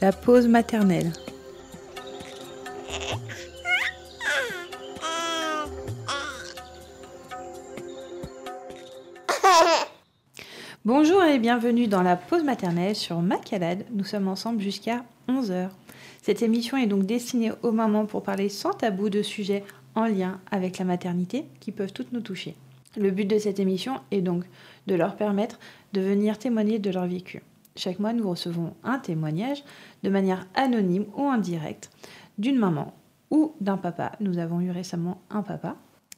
la pause maternelle. Bonjour et bienvenue dans la pause maternelle sur Macalade. Nous sommes ensemble jusqu'à 11h. Cette émission est donc destinée aux mamans pour parler sans tabou de sujets en lien avec la maternité qui peuvent toutes nous toucher. Le but de cette émission est donc de leur permettre de venir témoigner de leur vécu. Chaque mois, nous recevons un témoignage de manière anonyme ou indirecte d'une maman ou d'un papa. Nous avons eu récemment un papa.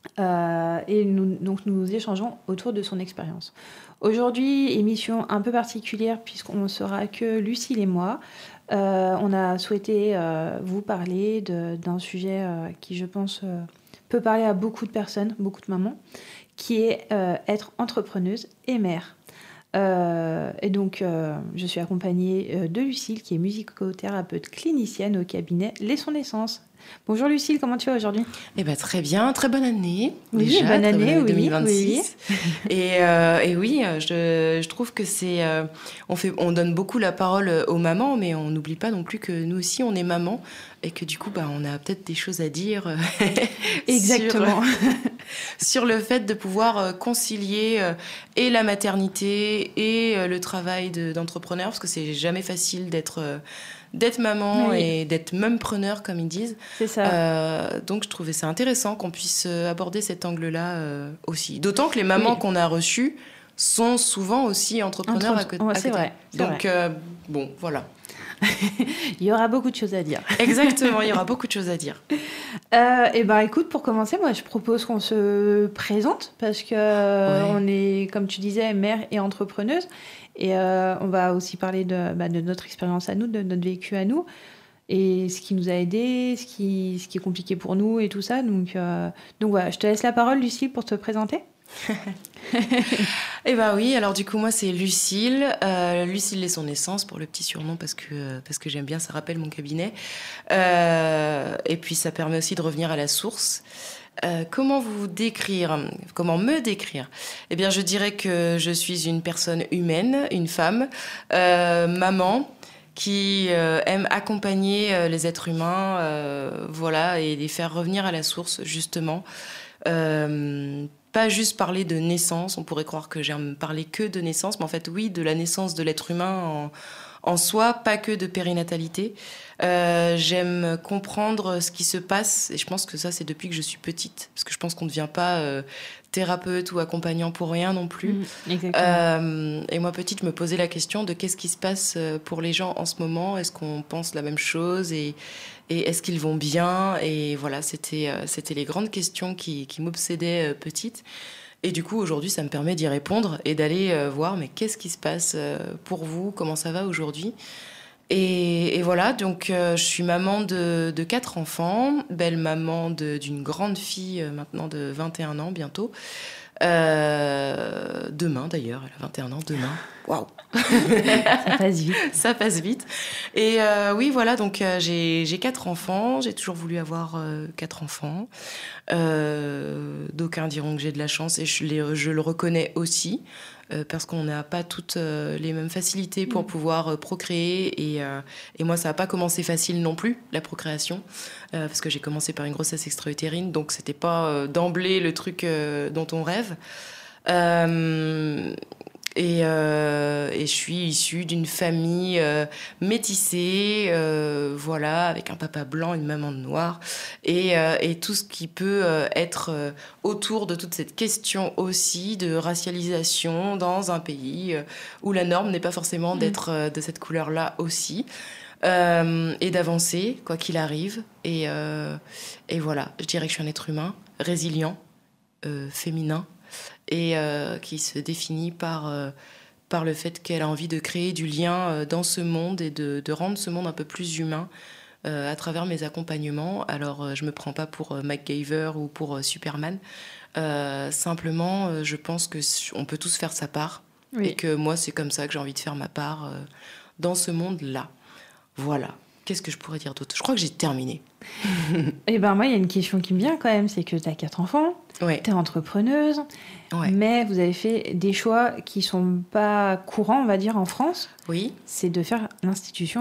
Et nous échangeons autour de son expérience. Aujourd'hui, émission un peu particulière puisqu'on ne sera que Lucille et moi. On a souhaité vous parler d'un sujet qui, je pense, peut parler à beaucoup de personnes, beaucoup de mamans, qui est être entrepreneuse et mère. Et donc, je suis accompagnée de Lucille, qui est musicothérapeute clinicienne au cabinet Laissons Naissance. Bonjour Lucille, comment tu vas aujourd'hui ? Eh ben, très bien, très bonne année. Oui, déjà, bonne année, oui, 2026. Oui. Et oui, je trouve que on donne beaucoup la parole aux mamans, mais on n'oublie pas non plus que nous aussi on est maman et que du coup, on a peut-être des choses à dire. Exactement. sur le fait de pouvoir concilier et la maternité et le travail d'entrepreneur, parce que c'est jamais facile d'être maman et d'être mumpreneur, comme ils disent. C'est ça. Donc, je trouvais ça intéressant qu'on puisse aborder cet angle-là aussi. D'autant que les mamans qu'on a reçues sont souvent aussi entrepreneurs à côté. C'est vrai. Donc, bon, voilà. Il y aura beaucoup de choses à dire. Exactement, il y aura beaucoup de choses à dire. Écoute, pour commencer, moi, je propose qu'on se présente parce que on est, comme tu disais, mère et entrepreneuse. Et on va aussi parler de notre expérience à nous, de notre vécu à nous, et ce qui nous a aidés, ce qui est compliqué pour nous et tout ça. Donc voilà, je te laisse la parole, Lucille, pour te présenter. Eh ben oui, alors du coup moi c'est Lucille, Lucille Laissons Naissance pour le petit surnom parce que j'aime bien, ça rappelle mon cabinet, et puis ça permet aussi de revenir à la source. Comment me décrire ? Eh bien je dirais que je suis une personne humaine, une femme, maman, qui aime accompagner les êtres humains, et les faire revenir à la source justement. Pas juste parler de naissance, on pourrait croire que j'aime parler que de naissance, mais en fait oui, de la naissance de l'être humain en soi, pas que de périnatalité. J'aime comprendre ce qui se passe, et je pense que ça c'est depuis que je suis petite, parce que je pense qu'on ne devient pas thérapeute ou accompagnant pour rien non plus. Exactement. Et moi petite, je me posais la question de qu'est-ce qui se passe pour les gens en ce moment, est-ce qu'on pense la même chose et est-ce qu'ils vont bien ? Et voilà, c'était les grandes questions qui m'obsédaient petite. Et du coup, aujourd'hui, ça me permet d'y répondre et d'aller voir, mais qu'est-ce qui se passe pour vous ? Comment ça va aujourd'hui ? Et voilà, donc je suis maman de 4 enfants, belle maman d'une grande fille maintenant de 21 ans bientôt. Demain d'ailleurs, elle a 21 ans, demain. Waouh. Ça passe vite. Ça passe vite. Et oui, voilà, donc j'ai 4 enfants. J'ai toujours voulu avoir 4 enfants. D'aucuns diront que j'ai de la chance et je le reconnais aussi. Parce qu'on n'a pas toutes les mêmes facilités pour pouvoir procréer. Et moi, ça n'a pas commencé facile non plus, la procréation. Parce que j'ai commencé par une grossesse extra-utérine. Donc, ce n'était pas d'emblée le truc dont on rêve. Et je suis issue d'une famille métissée, avec un papa blanc, une maman noire, et tout ce qui peut être autour de toute cette question aussi de racialisation dans un pays où la norme n'est pas forcément d'être de cette couleur-là aussi, et d'avancer, quoi qu'il arrive. Et voilà, je dirais que je suis un être humain résilient, féminin, et qui se définit par le fait qu'elle a envie de créer du lien dans ce monde et de rendre ce monde un peu plus humain à travers mes accompagnements. Alors, je me prends pas pour MacGyver ou pour Superman. Simplement, je pense qu'on peut tous faire sa part. Oui. Et que moi, c'est comme ça que j'ai envie de faire ma part dans ce monde-là. Voilà. Qu'est-ce que je pourrais dire d'autre ? Je crois que j'ai terminé. Eh ben moi, il y a une question qui me vient quand même, c'est que tu as 4 enfants, ouais. tu es entrepreneuse, ouais. mais vous avez fait des choix qui sont pas courants, on va dire, en France. Oui. C'est de faire l'institution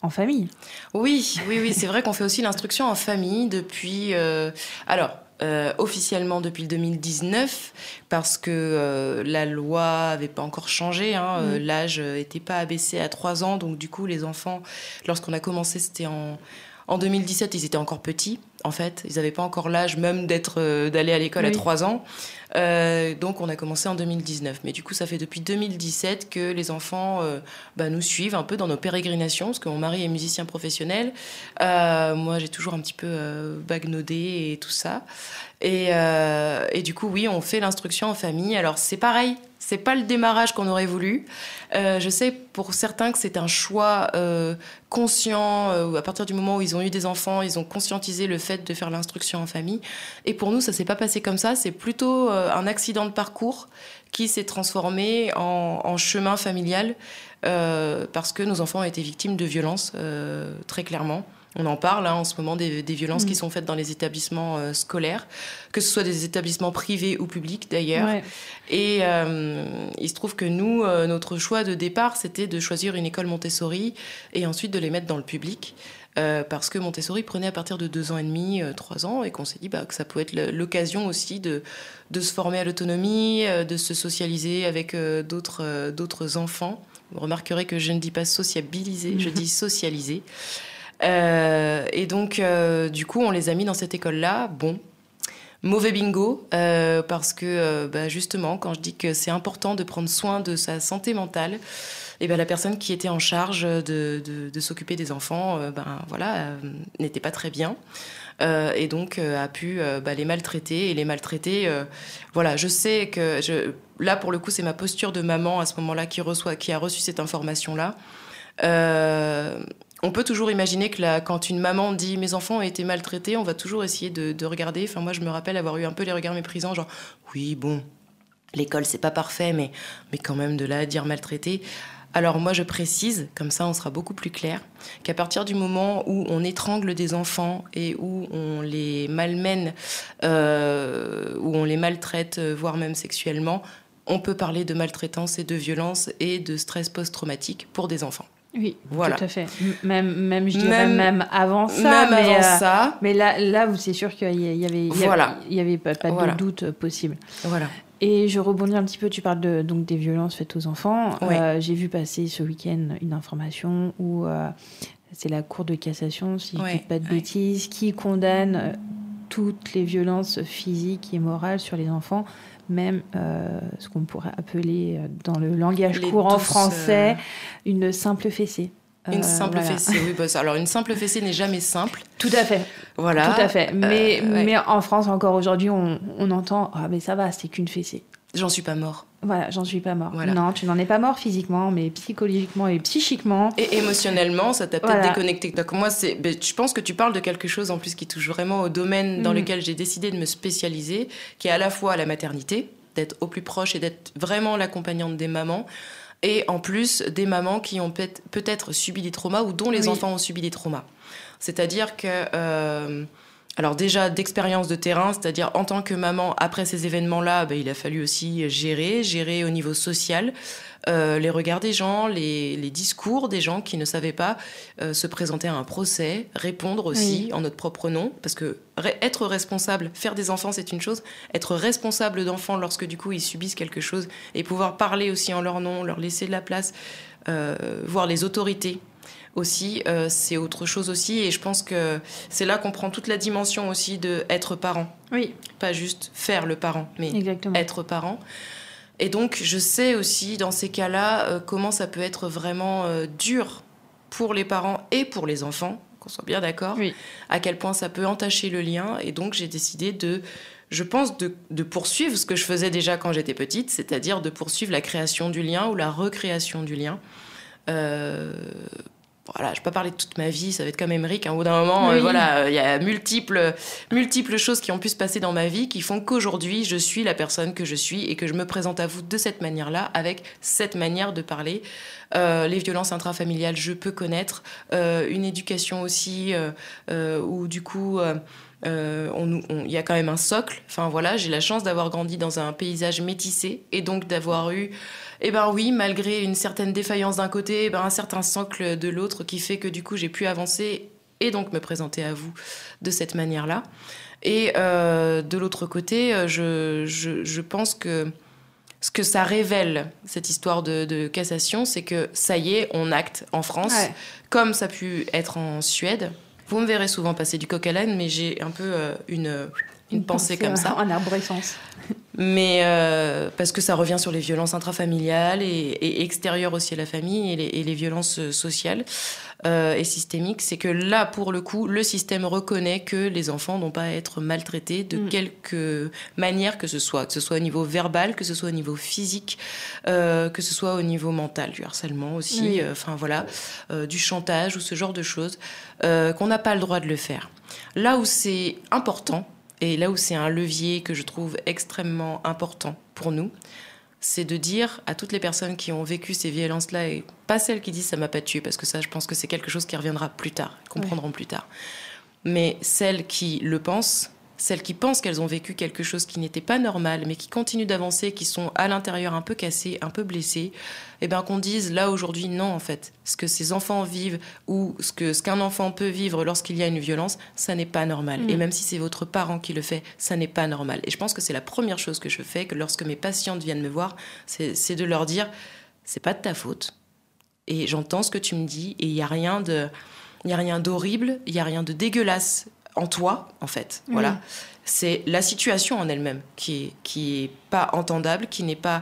en famille. Oui, c'est vrai qu'on fait aussi l'instruction en famille depuis... officiellement depuis le 2019, parce que la loi n'avait pas encore changé. L'âge n'était pas abaissé à 3 ans. Donc du coup, les enfants, lorsqu'on a commencé, c'était en 2017, ils étaient encore petits, en fait. Ils n'avaient pas encore l'âge même d'aller à l'école à 3 ans. Donc on a commencé en 2019. Mais du coup, ça fait depuis 2017 que les enfants nous suivent un peu dans nos pérégrinations, parce que mon mari est musicien professionnel. Moi, j'ai toujours un petit peu bagnaudé et tout ça. Et du coup, oui, on fait l'instruction en famille. Alors, c'est pareil. C'est pas le démarrage qu'on aurait voulu. Je sais pour certains que c'est un choix conscient. À partir du moment où ils ont eu des enfants, ils ont conscientisé le fait de faire l'instruction en famille. Et pour nous, ça s'est pas passé comme ça. C'est plutôt un accident de parcours qui s'est transformé en chemin familial parce que nos enfants ont été victimes de violences, très clairement. On en parle en ce moment des violences qui sont faites dans les établissements scolaires, que ce soit des établissements privés ou publics d'ailleurs. Ouais. Et il se trouve que nous, notre choix de départ, c'était de choisir une école Montessori et ensuite de les mettre dans le public. Parce que Montessori prenait à partir de 2 ans et demi, 3 ans, et qu'on s'est dit que ça pouvait être l'occasion aussi de se former à l'autonomie, de se socialiser avec d'autres enfants. Vous remarquerez que je ne dis pas sociabiliser, je dis socialiser. Et donc, du coup, on les a mis dans cette école-là. Bon, mauvais bingo, parce que justement, quand je dis que c'est important de prendre soin de sa santé mentale, et la personne qui était en charge de s'occuper des enfants, n'était pas très bien. Et donc a pu les maltraiter. Et les maltraiter, je sais que... Là, pour le coup, c'est ma posture de maman à ce moment-là qui a reçu cette information-là. On peut toujours imaginer que quand une maman dit « mes enfants ont été maltraités », on va toujours essayer de regarder. Enfin, moi, je me rappelle avoir eu un peu les regards méprisants, genre « oui, bon, l'école, c'est pas parfait, mais quand même de là à dire maltraité ». Alors moi, je précise, comme ça on sera beaucoup plus clair, qu'à partir du moment où on étrangle des enfants et où on les malmène, où on les maltraite, voire même sexuellement, on peut parler de maltraitance et de violence et de stress post-traumatique pour des enfants. Oui, voilà. Tout à fait. Même je dirais même avant ça. Mais là, c'est sûr qu'il y avait pas de doute possible. Voilà. Et je rebondis un petit peu, tu parles donc des violences faites aux enfants. Ouais. J'ai vu passer ce week-end une information où c'est la Cour de cassation, si je ne dis pas de bêtises, qui condamne toutes les violences physiques et morales sur les enfants, même ce qu'on pourrait appeler dans le langage courant français une simple fessée. Une simple fessée, oui. Alors, une simple fessée n'est jamais simple. Tout à fait. Voilà. Tout à fait. Mais en France, encore aujourd'hui, on entend « Ah, mais ça va, c'est qu'une fessée. » J'en suis pas mort. Voilà, j'en suis pas mort. Voilà. Non, tu n'en es pas mort physiquement, mais psychologiquement et psychiquement. Et émotionnellement, ça t'a peut-être déconnecté. Donc moi, je pense que tu parles de quelque chose en plus qui touche vraiment au domaine dans lequel j'ai décidé de me spécialiser, qui est à la fois la maternité, d'être au plus proche et d'être vraiment l'accompagnante des mamans, et en plus des mamans qui ont peut-être subi des traumas ou dont les enfants ont subi des traumas. C'est-à-dire que... alors déjà, d'expérience de terrain, c'est-à-dire en tant que maman, après ces événements-là, il a fallu aussi gérer au niveau social les regards des gens, les discours des gens qui ne savaient pas se présenter à un procès, répondre aussi en notre propre nom, parce que être responsable, faire des enfants, c'est une chose, être responsable d'enfants lorsque du coup ils subissent quelque chose et pouvoir parler aussi en leur nom, leur laisser de la place, voir les autorités aussi, c'est autre chose aussi. Et je pense que c'est là qu'on prend toute la dimension aussi d'être parent. Oui. Pas juste faire le parent, mais Exactement. Être parent. Et donc, je sais aussi, dans ces cas-là, comment ça peut être vraiment dur pour les parents et pour les enfants, qu'on soit bien d'accord, à quel point ça peut entacher le lien. Et donc, j'ai décidé je pense, de poursuivre ce que je faisais déjà quand j'étais petite, c'est-à-dire de poursuivre la création du lien ou la recréation du lien. Voilà, je ne vais pas parler de toute ma vie, ça va être comme Émeric. Au bout d'un moment, il y a multiples choses qui ont pu se passer dans ma vie qui font qu'aujourd'hui, je suis la personne que je suis et que je me présente à vous de cette manière-là, avec cette manière de parler. Les violences intrafamiliales, je peux connaître. Une éducation aussi où, du coup, Il y a quand même un socle. Enfin voilà, j'ai la chance d'avoir grandi dans un paysage métissé et donc d'avoir eu, oui, malgré une certaine défaillance d'un côté, un certain socle de l'autre qui fait que du coup j'ai pu avancer et donc me présenter à vous de cette manière-là. Et de l'autre côté, je pense que ce que ça révèle, cette histoire de cassation, c'est que ça y est, on acte en France, comme ça a pu être en Suède. Vous me verrez souvent passer du coq à l'âne, mais j'ai un peu une pensée comme ça. En arborescence. Mais parce que ça revient sur les violences intrafamiliales et extérieures aussi à la famille et les violences sociales et systémiques. C'est que là, pour le coup, le système reconnaît que les enfants n'ont pas à être maltraités de quelque manière que ce soit au niveau verbal, que ce soit au niveau physique, que ce soit au niveau mental, du harcèlement aussi, du chantage ou ce genre de choses, qu'on n'a pas le droit de le faire. Là où c'est important, et là où c'est un levier que je trouve extrêmement important pour nous, c'est de dire à toutes les personnes qui ont vécu ces violences-là, et pas celles qui disent « ça m'a pas tué », parce que ça, je pense que c'est quelque chose qui reviendra plus tard, comprendront plus tard. Mais celles qui le pensent, celles qui pensent qu'elles ont vécu quelque chose qui n'était pas normal, mais qui continuent d'avancer, qui sont à l'intérieur un peu cassées, un peu blessées, qu'on dise là aujourd'hui non, en fait. Ce que ces enfants vivent ou ce qu'un enfant peut vivre lorsqu'il y a une violence, ça n'est pas normal. Et même si c'est votre parent qui le fait, ça n'est pas normal. Et je pense que c'est la première chose que je fais, que lorsque mes patientes viennent me voir, c'est de leur dire c'est pas de ta faute. Et j'entends ce que tu me dis et il y a rien d'horrible, il y a rien de dégueulasse en toi, en fait. Voilà. C'est la situation en elle-même qui est pas entendable, qui n'est pas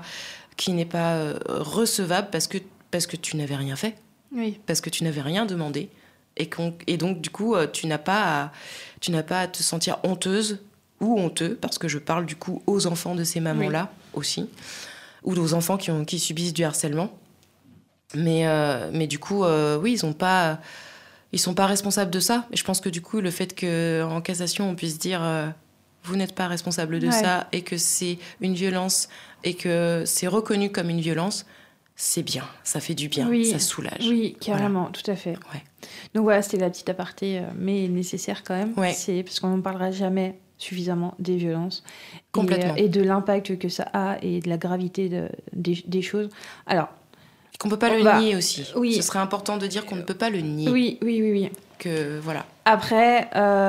recevable parce que tu n'avais rien fait. Oui. Parce que tu n'avais rien demandé. Et donc, du coup, tu n'as pas à te sentir honteuse ou honteux, parce que je parle, du coup, aux enfants de ces mamans-là aussi, ou aux enfants qui subissent du harcèlement. Mais du coup, ils sont pas responsables de ça. Et je pense que du coup, le fait qu'en cassation, on puisse dire vous n'êtes pas responsable de ça et que c'est une violence et que c'est reconnu comme une violence, c'est bien. Ça fait du bien. Ça soulage. Oui, carrément, tout à fait. Ouais. Donc voilà, c'était la petite aparté, mais nécessaire quand même. Ouais. C'est parce qu'on n'en parlera jamais suffisamment des violences. Complètement. Et de l'impact que ça a et de la gravité des choses. Alors, qu'on ne peut pas le nier aussi. Oui. Ce serait important de dire qu'on ne peut pas le nier. Oui. Que, voilà. Après,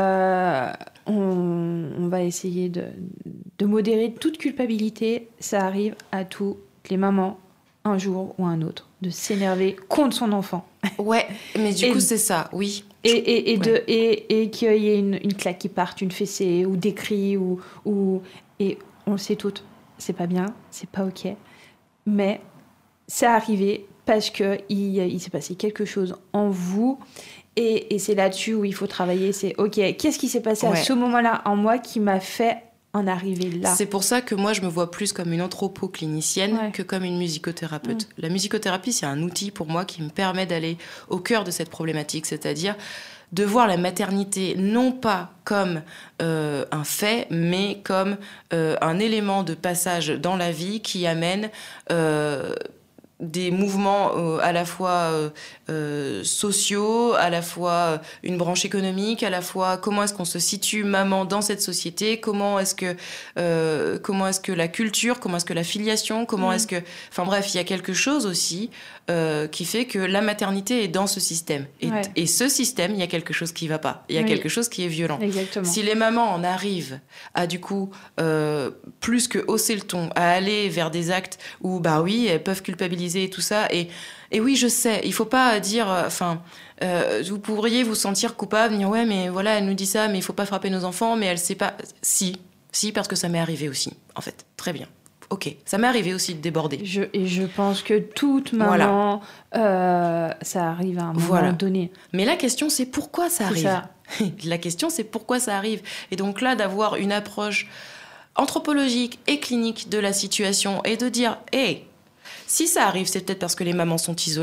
on va essayer de modérer toute culpabilité. Ça arrive à toutes les mamans, un jour ou un autre, de s'énerver contre son enfant. Ouais, mais du coup, c'est ça, oui. Et qu'il y ait une claque qui parte, une fessée, ou des cris, et on le sait toutes, c'est pas bien, c'est pas OK. Mais c'est arrivé parce qu'il s'est passé quelque chose en vous. Et c'est là-dessus où il faut travailler. C'est OK, qu'est-ce qui s'est passé à ce moment-là en moi qui m'a fait en arriver là? C'est pour ça que moi, je me vois plus comme une anthropo-clinicienne que comme une musicothérapeute. La musicothérapie, c'est un outil pour moi qui me permet d'aller au cœur de cette problématique, c'est-à-dire de voir la maternité non pas comme un fait, mais comme un élément de passage dans la vie qui amène des mouvements à la fois sociaux, à la fois une branche économique, à la fois comment est-ce qu'on se situe maman dans cette société, comment est-ce que la culture, comment est-ce que la filiation, comment est-ce que... Enfin bref, il y a quelque chose aussi qui fait que la maternité est dans ce système. Et ce système, il y a quelque chose qui ne va pas. Il y a quelque chose qui est violent. Exactement. Si les mamans en arrivent à, du coup, plus que hausser le ton, à aller vers des actes où, elles peuvent culpabiliser et tout ça. Et oui, je sais, il ne faut pas dire... vous pourriez vous sentir coupable, dire « Ouais, mais voilà, elle nous dit ça, mais il ne faut pas frapper nos enfants, mais elle ne sait pas... » Si, parce que ça m'est arrivé aussi, en fait. Très bien. Ok, ça m'est arrivé aussi de déborder. Et je pense que toute maman, ça arrive à un moment donné. Mais la question, c'est pourquoi ça arrive. La question, c'est pourquoi ça arrive. Et donc là, d'avoir une approche anthropologique et clinique de la situation et de dire « Hey, si ça arrive, c'est peut-être parce que les mamans sont isolées,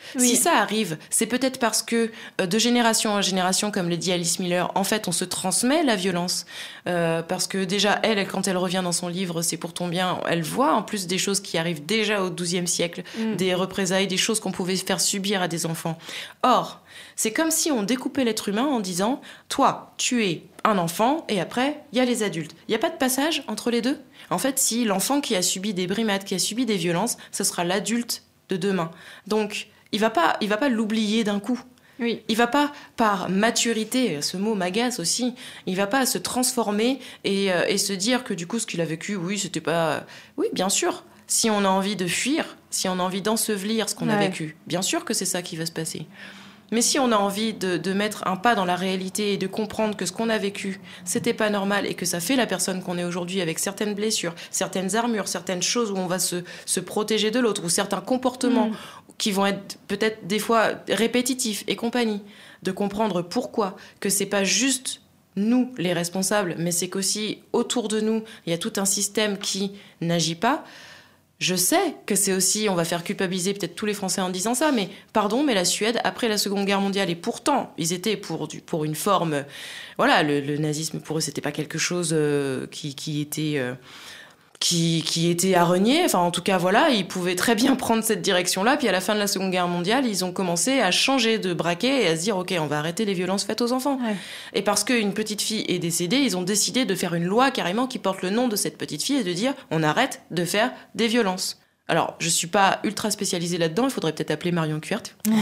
Oui. Si ça arrive, c'est peut-être parce que de génération en génération, comme le dit Alice Miller, en fait, on se transmet la violence. Parce que déjà, elle, quand elle revient dans son livre, c'est pour ton bien, elle voit en plus des choses qui arrivent déjà au XIIe siècle, des représailles, des choses qu'on pouvait faire subir à des enfants. Or, c'est comme si on découpait l'être humain en disant, toi, tu es un enfant, et après, il y a les adultes. Il n'y a pas de passage entre les deux. En fait, si l'enfant qui a subi des brimades, qui a subi des violences, ce sera l'adulte de demain. Donc, il va pas l'oublier d'un coup. Oui. Il va pas, par maturité, ce mot m'agace aussi, il va pas se transformer et se dire que du coup, ce qu'il a vécu, oui, c'était pas... Oui, bien sûr, si on a envie de fuir, si on a envie d'ensevelir ce qu'on a vécu, bien sûr que c'est ça qui va se passer. Mais si on a envie de mettre un pas dans la réalité et de comprendre que ce qu'on a vécu, c'était pas normal et que ça fait la personne qu'on est aujourd'hui avec certaines blessures, certaines armures, certaines choses où on va se protéger de l'autre, ou certains comportements qui vont être peut-être des fois répétitifs et compagnie, de comprendre pourquoi, que c'est pas juste nous les responsables, mais c'est qu'aussi autour de nous, il y a tout un système qui n'agit pas. Je sais que c'est aussi, on va faire culpabiliser peut-être tous les Français en disant ça, mais pardon, mais la Suède, après la Seconde Guerre mondiale, et pourtant, ils étaient pour une forme... Voilà, le nazisme, pour eux, c'était pas quelque chose qui était à renier. Enfin, en tout cas, voilà, ils pouvaient très bien prendre cette direction-là. Puis à la fin de la Seconde Guerre mondiale, ils ont commencé à changer de braquet et à se dire, OK, on va arrêter les violences faites aux enfants. Ouais. Et parce qu'une petite fille est décédée, ils ont décidé de faire une loi carrément qui porte le nom de cette petite fille et de dire, on arrête de faire des violences. Alors, je suis pas ultra spécialisée là-dedans, il faudrait peut-être appeler Marion Cuert.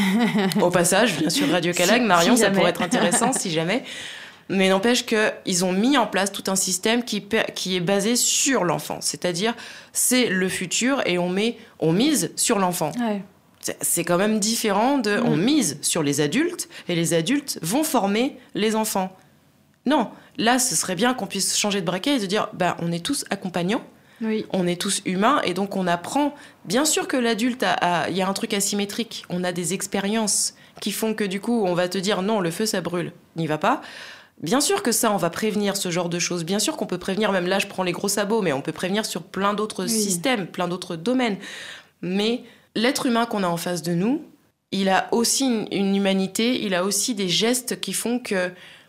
Au passage, bien sûr, Radio Calag, Marion, ça pourrait être intéressant si jamais... Mais n'empêche qu'ils ont mis en place tout un système qui est basé sur l'enfant. C'est-à-dire, c'est le futur et on mise sur l'enfant. Ouais. C'est quand même différent de... On mise sur les adultes et les adultes vont former les enfants. Non, là, ce serait bien qu'on puisse changer de braquet et de dire, on est tous accompagnants, on est tous humains et donc on apprend. Bien sûr que l'adulte, il y a un truc asymétrique. On a des expériences qui font que du coup, on va te dire, non, le feu, ça brûle. N'y va pas. Bien sûr que ça, on va prévenir ce genre de choses. Bien sûr qu'on peut prévenir, même là, je prends les gros sabots, mais on peut prévenir sur plein d'autres systèmes, plein d'autres domaines. Mais l'être humain qu'on a en face de nous, il a aussi une humanité, il a aussi des gestes qui font que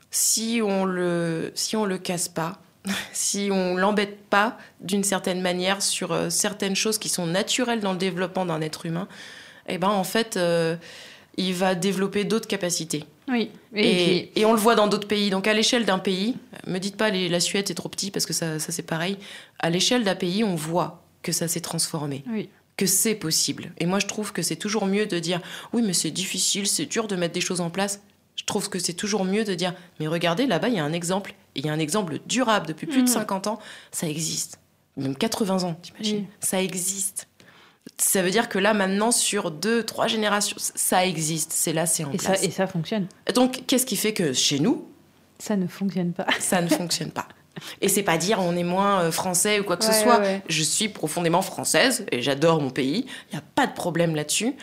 si on le casse pas, si on l'embête pas d'une certaine manière sur certaines choses qui sont naturelles dans le développement d'un être humain, en fait, il va développer d'autres capacités. Oui. Et on le voit dans d'autres pays. Donc, à l'échelle d'un pays, me dites pas la Suède, c'est trop petit, parce que ça c'est pareil. À l'échelle d'un pays, on voit que ça s'est transformé. Oui. Que c'est possible. Et moi, je trouve que c'est toujours mieux de dire « Oui, mais c'est difficile, c'est dur de mettre des choses en place. » Je trouve que c'est toujours mieux de dire « Mais regardez, là-bas, il y a un exemple. Et il y a un exemple durable depuis plus de 50 ans. Ça existe. Même 80 ans, t'imagines. Ça existe. » Ça veut dire que là, maintenant, sur 2-3 générations, ça existe. C'est là, c'est en place. Et ça fonctionne. Donc, qu'est-ce qui fait que chez nous... Ça ne fonctionne pas. Ça ne fonctionne pas. Et c'est pas dire on est moins français ou quoi que ce soit. Ouais. Je suis profondément française et j'adore mon pays. Il n'y a pas de problème là-dessus.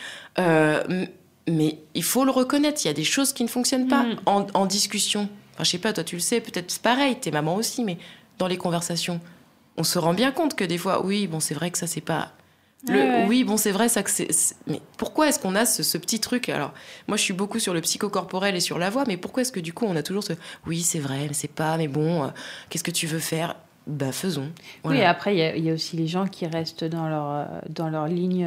Mais il faut le reconnaître. Il y a des choses qui ne fonctionnent pas en discussion. Enfin, je sais pas, toi, tu le sais. Peut-être c'est pareil. T'es maman aussi. Mais dans les conversations, on se rend bien compte que des fois, oui, bon, c'est vrai que ça, c'est pas... Oui, bon, c'est vrai, ça que c'est... Mais pourquoi est-ce qu'on a ce petit truc ? Alors, moi, je suis beaucoup sur le psychocorporel et sur la voix, mais pourquoi est-ce que, du coup, on a toujours ce... Oui, c'est vrai, mais c'est pas... Mais bon, qu'est-ce que tu veux faire ? Faisons. Voilà. Oui, après, il y a aussi les gens qui restent dans leur ligne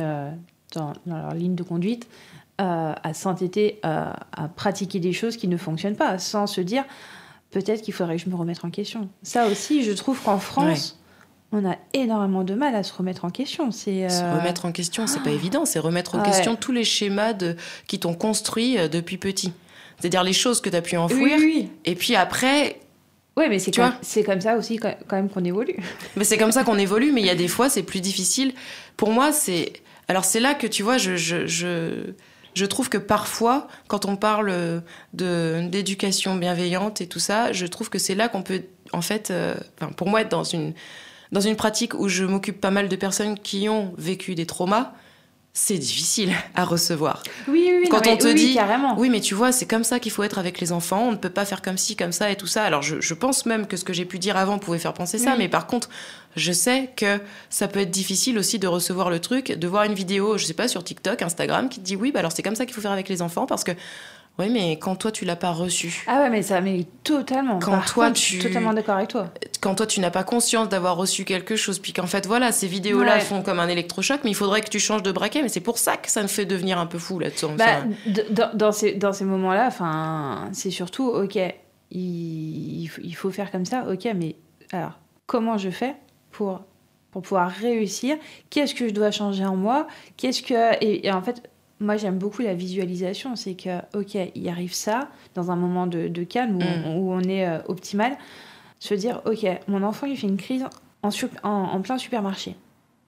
de conduite à s'entêter, à pratiquer des choses qui ne fonctionnent pas, sans se dire, peut-être qu'il faudrait que je me remette en question. Ça aussi, je trouve qu'en France... On a énormément de mal à se remettre en question. Se remettre en question, c'est pas évident. C'est remettre en question tous les schémas qui t'ont construit depuis petit. C'est-à-dire les choses que tu as pu enfouir. Oui. Et puis après... Oui, mais c'est comme ça aussi quand même qu'on évolue. Mais c'est comme ça qu'on évolue, mais il y a des fois, c'est plus difficile. Pour moi, c'est... Alors c'est là que, tu vois, je trouve que parfois, quand on parle d'éducation bienveillante et tout ça, je trouve que c'est là qu'on peut, en fait... pour moi, être dans une pratique où je m'occupe pas mal de personnes qui ont vécu des traumas, c'est difficile à recevoir. Oui, quand on te dit, carrément. Oui, mais tu vois, c'est comme ça qu'il faut être avec les enfants, on ne peut pas faire comme ci, comme ça et tout ça. Alors, je pense même que ce que j'ai pu dire avant pouvait faire penser ça, mais par contre, je sais que ça peut être difficile aussi de recevoir le truc, de voir une vidéo, je sais pas, sur TikTok, Instagram, qui te dit, oui, bah alors c'est comme ça qu'il faut faire avec les enfants, parce que, oui, mais quand toi, tu l'as pas reçu. Ah ouais, mais totalement. Je suis totalement d'accord avec toi. Quand toi, tu n'as pas conscience d'avoir reçu quelque chose, puis qu'en fait, voilà, ces vidéos-là font comme un électrochoc, mais il faudrait que tu changes de braquet, mais c'est pour ça que ça me fait devenir un peu fou là-dessus. Dans ces moments-là, c'est surtout, ok, il faut faire comme ça, ok, mais alors, comment je fais pour pouvoir réussir? Qu'est-ce que je dois changer en moi? Et en fait, moi, j'aime beaucoup la visualisation. C'est que, ok, il arrive ça dans un moment de calme où on est optimal. Se dire, ok, mon enfant, il fait une crise en plein supermarché.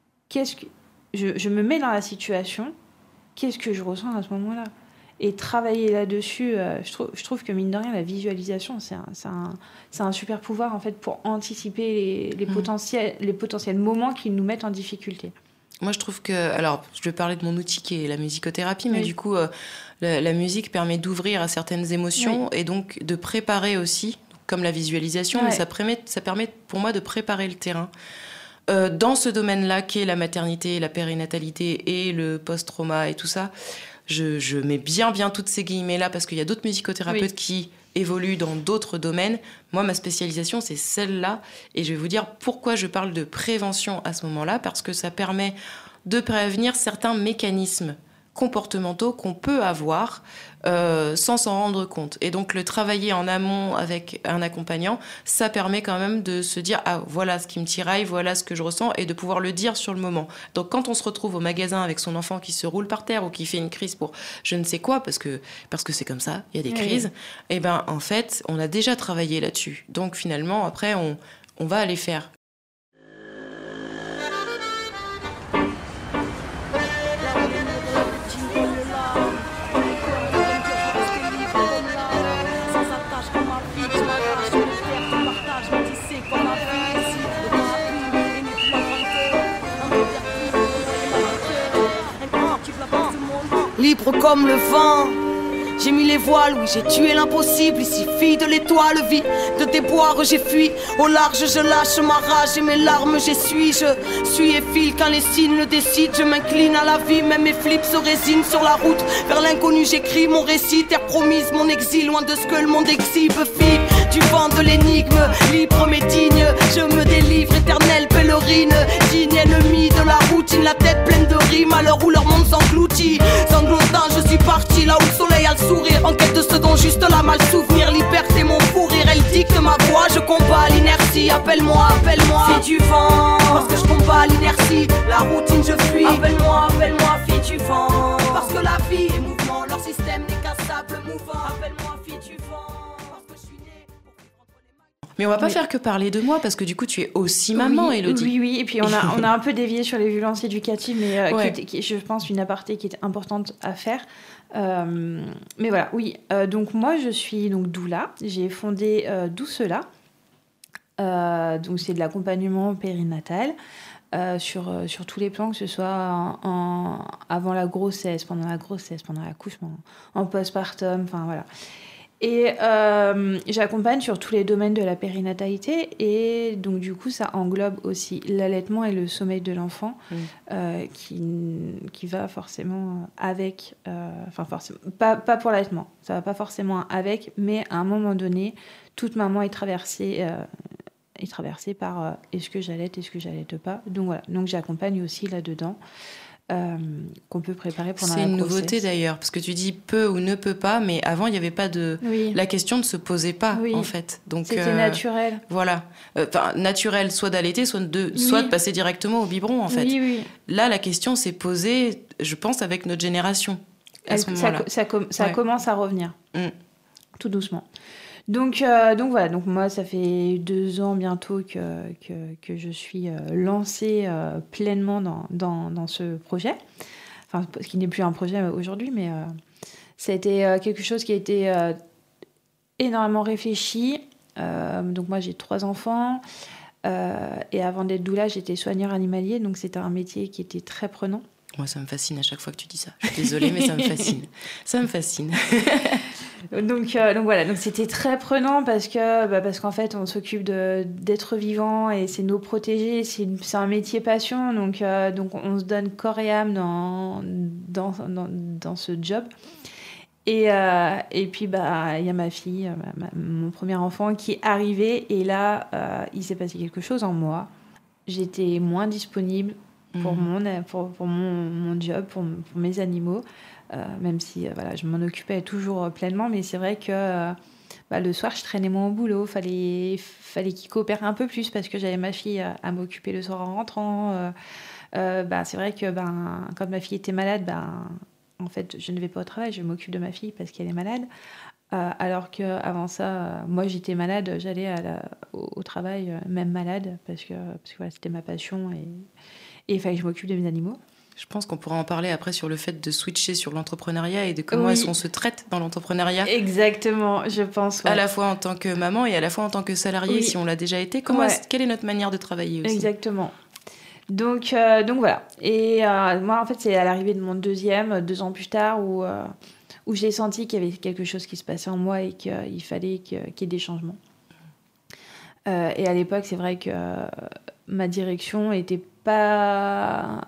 Je me mets dans la situation. Qu'est-ce que je ressens à ce moment-là? Et travailler là-dessus, je trouve que, mine de rien, la visualisation, c'est un super pouvoir, en fait, pour anticiper les potentiels moments qui nous mettent en difficulté. Moi, je trouve que... Alors, je vais parler de mon outil qui est la musicothérapie, mais du coup, la musique permet d'ouvrir à certaines émotions et donc de préparer aussi, comme la visualisation, mais ça permet pour moi de préparer le terrain. Dans ce domaine-là, qui est la maternité, la périnatalité et le post-trauma et tout ça, je mets bien toutes ces guillemets-là parce qu'il y a d'autres musicothérapeutes qui évoluent dans d'autres domaines. Moi, ma spécialisation, c'est celle-là. Et je vais vous dire pourquoi je parle de prévention à ce moment-là, parce que ça permet de prévenir certains mécanismes comportementaux qu'on peut avoir sans s'en rendre compte. Et donc, le travailler en amont avec un accompagnant, ça permet quand même de se dire « Ah, voilà ce qui me tiraille, voilà ce que je ressens » et de pouvoir le dire sur le moment. Donc, quand on se retrouve au magasin avec son enfant qui se roule par terre ou qui fait une crise pour je ne sais quoi, parce que c'est comme ça, il y a des crises, et ben en fait, on a déjà travaillé là-dessus. Donc, finalement, après, on va aller faire. Libre comme le vent, j'ai mis les voiles, oui j'ai tué l'impossible. Ici fille de l'étoile, vie de déboire, j'ai fui. Au large je lâche ma rage et mes larmes j'essuie. Je suis et file quand les signes le décident. Je m'incline à la vie, même mes flips se résignent. Sur la route vers l'inconnu j'écris mon récit. Terre promise, mon exil, loin de ce que le monde exhibe. Fille du vent de l'énigme, libre mais digne. Je me délivre, éternelle pèlerine. Digne ennemi de la routine, la tête pleine de rimes. À l'heure où leur monde s'engloutit, sanglotant je suis parti là où le soleil a le sourire. En quête de ce dont juste la mal souvenir. Liberté mon fou rire, elle dicte ma voix. Je combats l'inertie, appelle-moi fille du vent. Parce que je combats l'inertie, la routine je fuis. Appelle-moi fille du vent. Parce que la vie est mouvement, leur système n'est qu'un sable mouvant. Appelle-moi fille du vent. Mais on va pas faire que parler de moi, parce que du coup, tu es aussi maman, Élodie. Oui, et puis on a un peu dévié sur les violences éducatives, mais qui est, je pense, une aparté qui est importante à faire. Mais voilà, oui. Donc moi, je suis donc doula. J'ai fondé Doucela. Donc c'est de l'accompagnement périnatal sur tous les plans, que ce soit avant la grossesse, pendant l'accouchement, en postpartum, enfin voilà. Et j'accompagne sur tous les domaines de la périnatalité, et donc du coup ça englobe aussi l'allaitement et le sommeil de l'enfant, qui va forcément avec, forcément pas pour l'allaitement, ça va pas forcément avec, mais à un moment donné toute maman est traversée par est-ce que j'allaite, est-ce que j'allaite pas, donc voilà, donc j'accompagne aussi là-dedans. Qu'on peut préparer pendant la grossesse. C'est une nouveauté d'ailleurs, parce que tu dis peut ou ne peut pas, mais avant il n'y avait pas de... La question ne se posait pas en fait. Donc, c'était naturel. Voilà. Naturel, soit d'allaiter, soit de passer directement au biberon en fait. Oui. Là, la question s'est posée, je pense, avec notre génération. Ça commence à revenir. Tout doucement. Donc voilà, donc moi ça fait 2 ans bientôt que je suis lancée pleinement dans ce projet, enfin ce qui n'est plus un projet aujourd'hui, mais ça a été quelque chose qui a été énormément réfléchi. Donc moi j'ai 3 enfants et avant d'être doula j'étais soigneur animalier, donc c'était un métier qui était très prenant. Moi, ça me fascine à chaque fois que tu dis ça. Je suis désolée, mais ça me fascine. Ça me fascine. Donc voilà, donc c'était très prenant parce qu'en fait, on s'occupe d'êtres vivants et c'est nos protégés, c'est un métier passion, donc on se donne corps et âme dans ce job. Et puis, il y a ma fille, mon premier enfant qui est arrivé, et là, il s'est passé quelque chose en moi. J'étais moins disponible pour mon job, pour mes animaux. Même si je m'en occupais toujours pleinement, mais c'est vrai que le soir je traînais moins au boulot, fallait qu'il coopère un peu plus parce que j'avais ma fille à m'occuper le soir en rentrant. C'est vrai que quand ma fille était malade, en fait je ne vais pas au travail, je m'occupe de ma fille parce qu'elle est malade, alors qu'avant ça moi j'étais malade, j'allais au travail même malade parce que c'était ma passion et il fallait que je m'occupe de mes animaux. Je pense qu'on pourra en parler après sur le fait de switcher sur l'entrepreneuriat et de comment est-ce qu'on se traite dans l'entrepreneuriat. Exactement, je pense. Ouais. À la fois en tant que maman et à la fois en tant que salariée, si on l'a déjà été. Quelle est notre manière de travailler aussi ? Exactement. Donc voilà. Et moi, en fait, c'est à l'arrivée de mon deuxième, 2 ans plus tard, où j'ai senti qu'il y avait quelque chose qui se passait en moi et qu'il fallait qu'il y ait des changements. Et à l'époque, c'est vrai que ma direction n'était pas...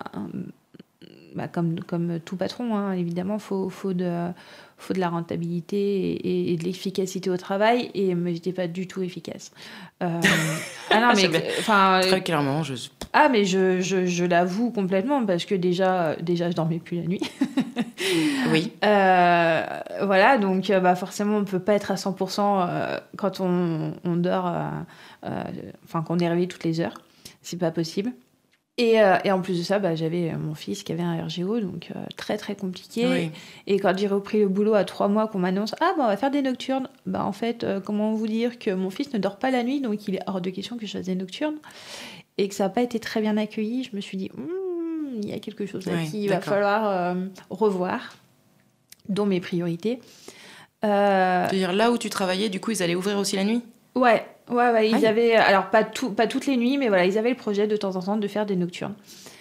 comme tout patron, hein, évidemment, faut de la rentabilité et de l'efficacité au travail, mais j'étais pas du tout efficace. Non, mais très clairement, mais je l'avoue complètement parce que déjà je dormais plus la nuit. Oui. Voilà, donc forcément on peut pas être à 100% quand on dort, qu'on est réveillé toutes les heures, c'est pas possible. Et en plus de ça, j'avais mon fils qui avait un RGO, donc très très compliqué. Oui. Et quand j'ai repris le boulot à 3 mois, qu'on m'annonce « on va faire des nocturnes », en fait, comment vous dire que mon fils ne dort pas la nuit, donc il est hors de question que je fasse des nocturnes. Et que ça n'a pas été très bien accueilli, je me suis dit il y a quelque chose là qu'il va falloir revoir, dont mes priorités. C'est-à-dire là où tu travaillais, du coup, ils allaient ouvrir aussi la nuit ? Ouais, ils avaient, alors pas toutes les nuits, mais voilà, ils avaient le projet de temps en temps de faire des nocturnes.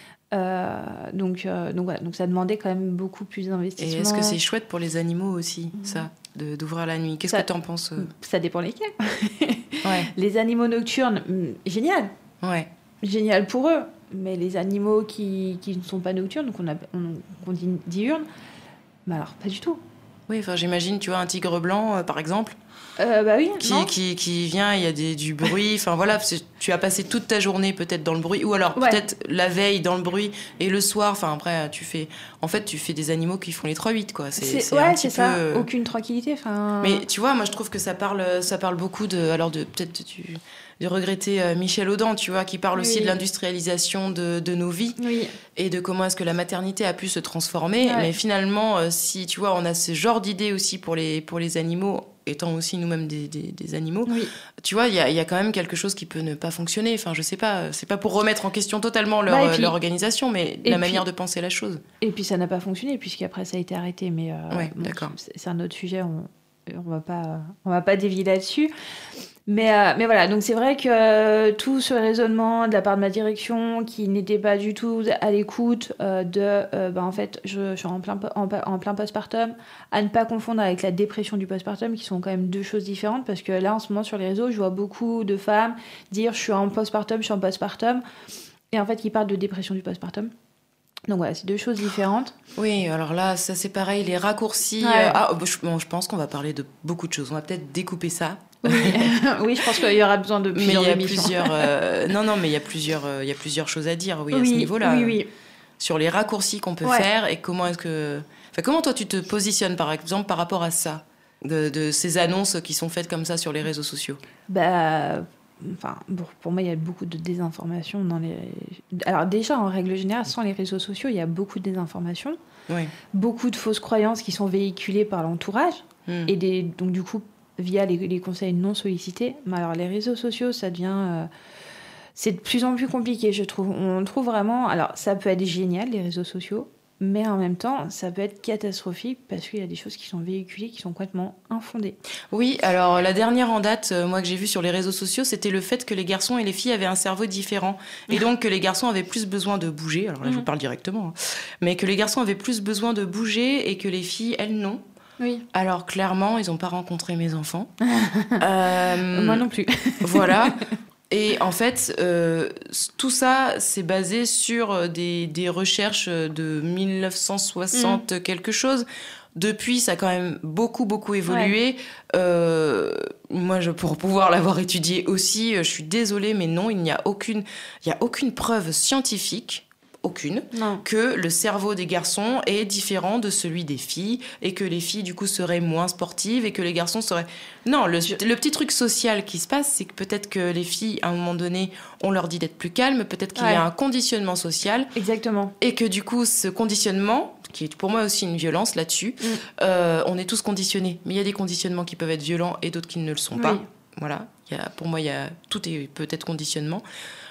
Donc ça demandait quand même beaucoup plus d'investissement. Et est-ce que c'est chouette pour les animaux aussi, ça, d'ouvrir la nuit ? Qu'est-ce que t'en penses ? Ça dépend lesquels. Les animaux nocturnes, génial. Ouais. Génial pour eux. Mais les animaux qui ne sont pas nocturnes, qu'on dit diurnes, alors pas du tout. Oui, j'imagine, tu vois, un tigre blanc, par exemple. Oui, qui vient, il y a du bruit, tu as passé toute ta journée peut-être dans le bruit, ou alors peut-être la veille dans le bruit, et le soir, après tu fais des animaux qui font les 3-8, quoi. C'est ça, aucune tranquillité. Mais tu vois, moi je trouve que ça parle beaucoup de regretter Michel Audin, tu vois, qui parle aussi de l'industrialisation de nos vies, et de comment est-ce que la maternité a pu se transformer. Mais finalement, si tu vois, on a ce genre d'idées aussi pour les animaux, étant aussi nous-mêmes des animaux, tu vois, il y a quand même quelque chose qui peut ne pas fonctionner. Je sais pas, c'est pas pour remettre en question totalement leur organisation, mais la manière de penser la chose. Et puis ça n'a pas fonctionné, puisqu'après ça a été arrêté, mais d'accord. C'est un autre sujet, on va pas dévier là-dessus. Mais voilà, donc c'est vrai que tout ce raisonnement de la part de ma direction qui n'était pas du tout à l'écoute en fait, je suis en plein postpartum, à ne pas confondre avec la dépression du postpartum, qui sont quand même 2 choses différentes, parce que là, en ce moment, sur les réseaux, je vois beaucoup de femmes dire « je suis en postpartum », et en fait, qui parlent de dépression du postpartum. Donc voilà, c'est 2 choses différentes. Oui, alors là, ça c'est pareil, les raccourcis. Je pense qu'on va parler de beaucoup de choses. On va peut-être découper ça. Oui, je pense qu'il y aura besoin de plusieurs émissions. Mais il y a plusieurs choses à dire, à ce niveau-là. Oui. Sur les raccourcis qu'on peut faire et comment est-ce que... comment toi tu te positionnes, par exemple, par rapport à ça, de ces annonces qui sont faites comme ça sur les réseaux sociaux ? Pour moi, il y a beaucoup de désinformation dans les... Alors déjà, en règle générale, sans les réseaux sociaux, il y a beaucoup de désinformation, beaucoup de fausses croyances qui sont véhiculées par l'entourage, et donc du coup, via les conseils non sollicités. Mais alors, les réseaux sociaux, ça devient... c'est de plus en plus compliqué, je trouve. On trouve vraiment... Alors, ça peut être génial, les réseaux sociaux, Mais en même temps, ça peut être catastrophique parce qu'il y a des choses qui sont véhiculées qui sont complètement infondées. Oui, alors la dernière en date, moi que j'ai vue sur les réseaux sociaux, c'était le fait que les garçons et les filles avaient un cerveau différent. Et donc que les garçons avaient plus besoin de bouger. Alors là, je vous parle directement. Hein, mais que les garçons avaient plus besoin de bouger et que les filles, elles, non. Oui. Alors clairement, ils n'ont pas rencontré mes enfants. Moi non plus. Voilà. Et en fait, tout ça, c'est basé sur des recherches de 1960 quelque chose. Depuis, ça a quand même beaucoup évolué. Ouais. Moi, pour pouvoir l'avoir étudié aussi, je suis désolée, mais non, il n'y a aucune preuve scientifique. Que le cerveau des garçons est différent de celui des filles et que les filles du coup seraient moins sportives et que les garçons seraient... Non, le petit truc social qui se passe, c'est que peut-être que les filles, à un moment donné, on leur dit d'être plus calmes, peut-être qu'il y a un conditionnement social. Exactement. Et que du coup, ce conditionnement, qui est pour moi aussi une violence là-dessus, on est tous conditionnés. Mais il y a des conditionnements qui peuvent être violents et d'autres qui ne le sont pas. Voilà. Pour moi, tout est peut-être conditionnement.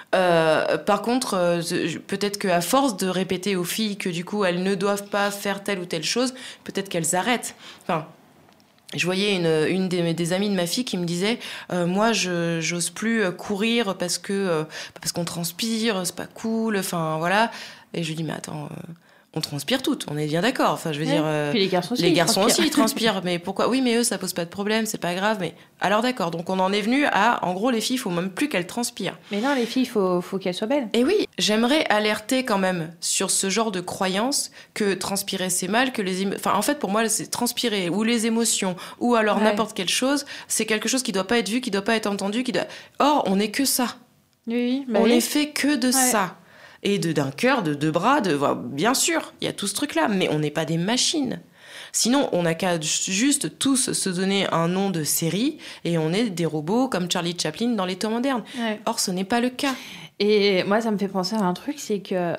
Par contre, peut-être qu'à force de répéter aux filles que du coup elles ne doivent pas faire telle ou telle chose, peut-être qu'elles arrêtent. Enfin, je voyais une des amies de ma fille qui me disait moi j'ose plus courir parce qu'on transpire, c'est pas cool, enfin voilà. Et je lui dis mais attends, on transpire toutes, on est bien d'accord. Enfin, je veux dire, puis les garçons aussi, ils transpirent. Mais pourquoi ? Oui, mais eux, ça pose pas de problème, c'est pas grave. Mais alors d'accord. Donc on en est venu à, en gros, les filles, il faut même plus qu'elles transpirent. Mais non, les filles, faut qu'elles soient belles. Et oui, j'aimerais alerter quand même sur ce genre de croyance que transpirer c'est mal, que enfin en fait pour moi c'est transpirer ou les émotions ou alors n'importe quelle chose, c'est quelque chose qui doit pas être vu, qui doit pas être entendu, Or on n'est que ça. Oui. On n'est fait que de ça. Et d'un cœur, de deux bras, bien sûr, il y a tout ce truc-là, mais on n'est pas des machines. Sinon, on n'a qu'à juste tous se donner un nom de série et on est des robots comme Charlie Chaplin dans les temps modernes. Ouais. Or, ce n'est pas le cas. Et moi, ça me fait penser à un truc, c'est que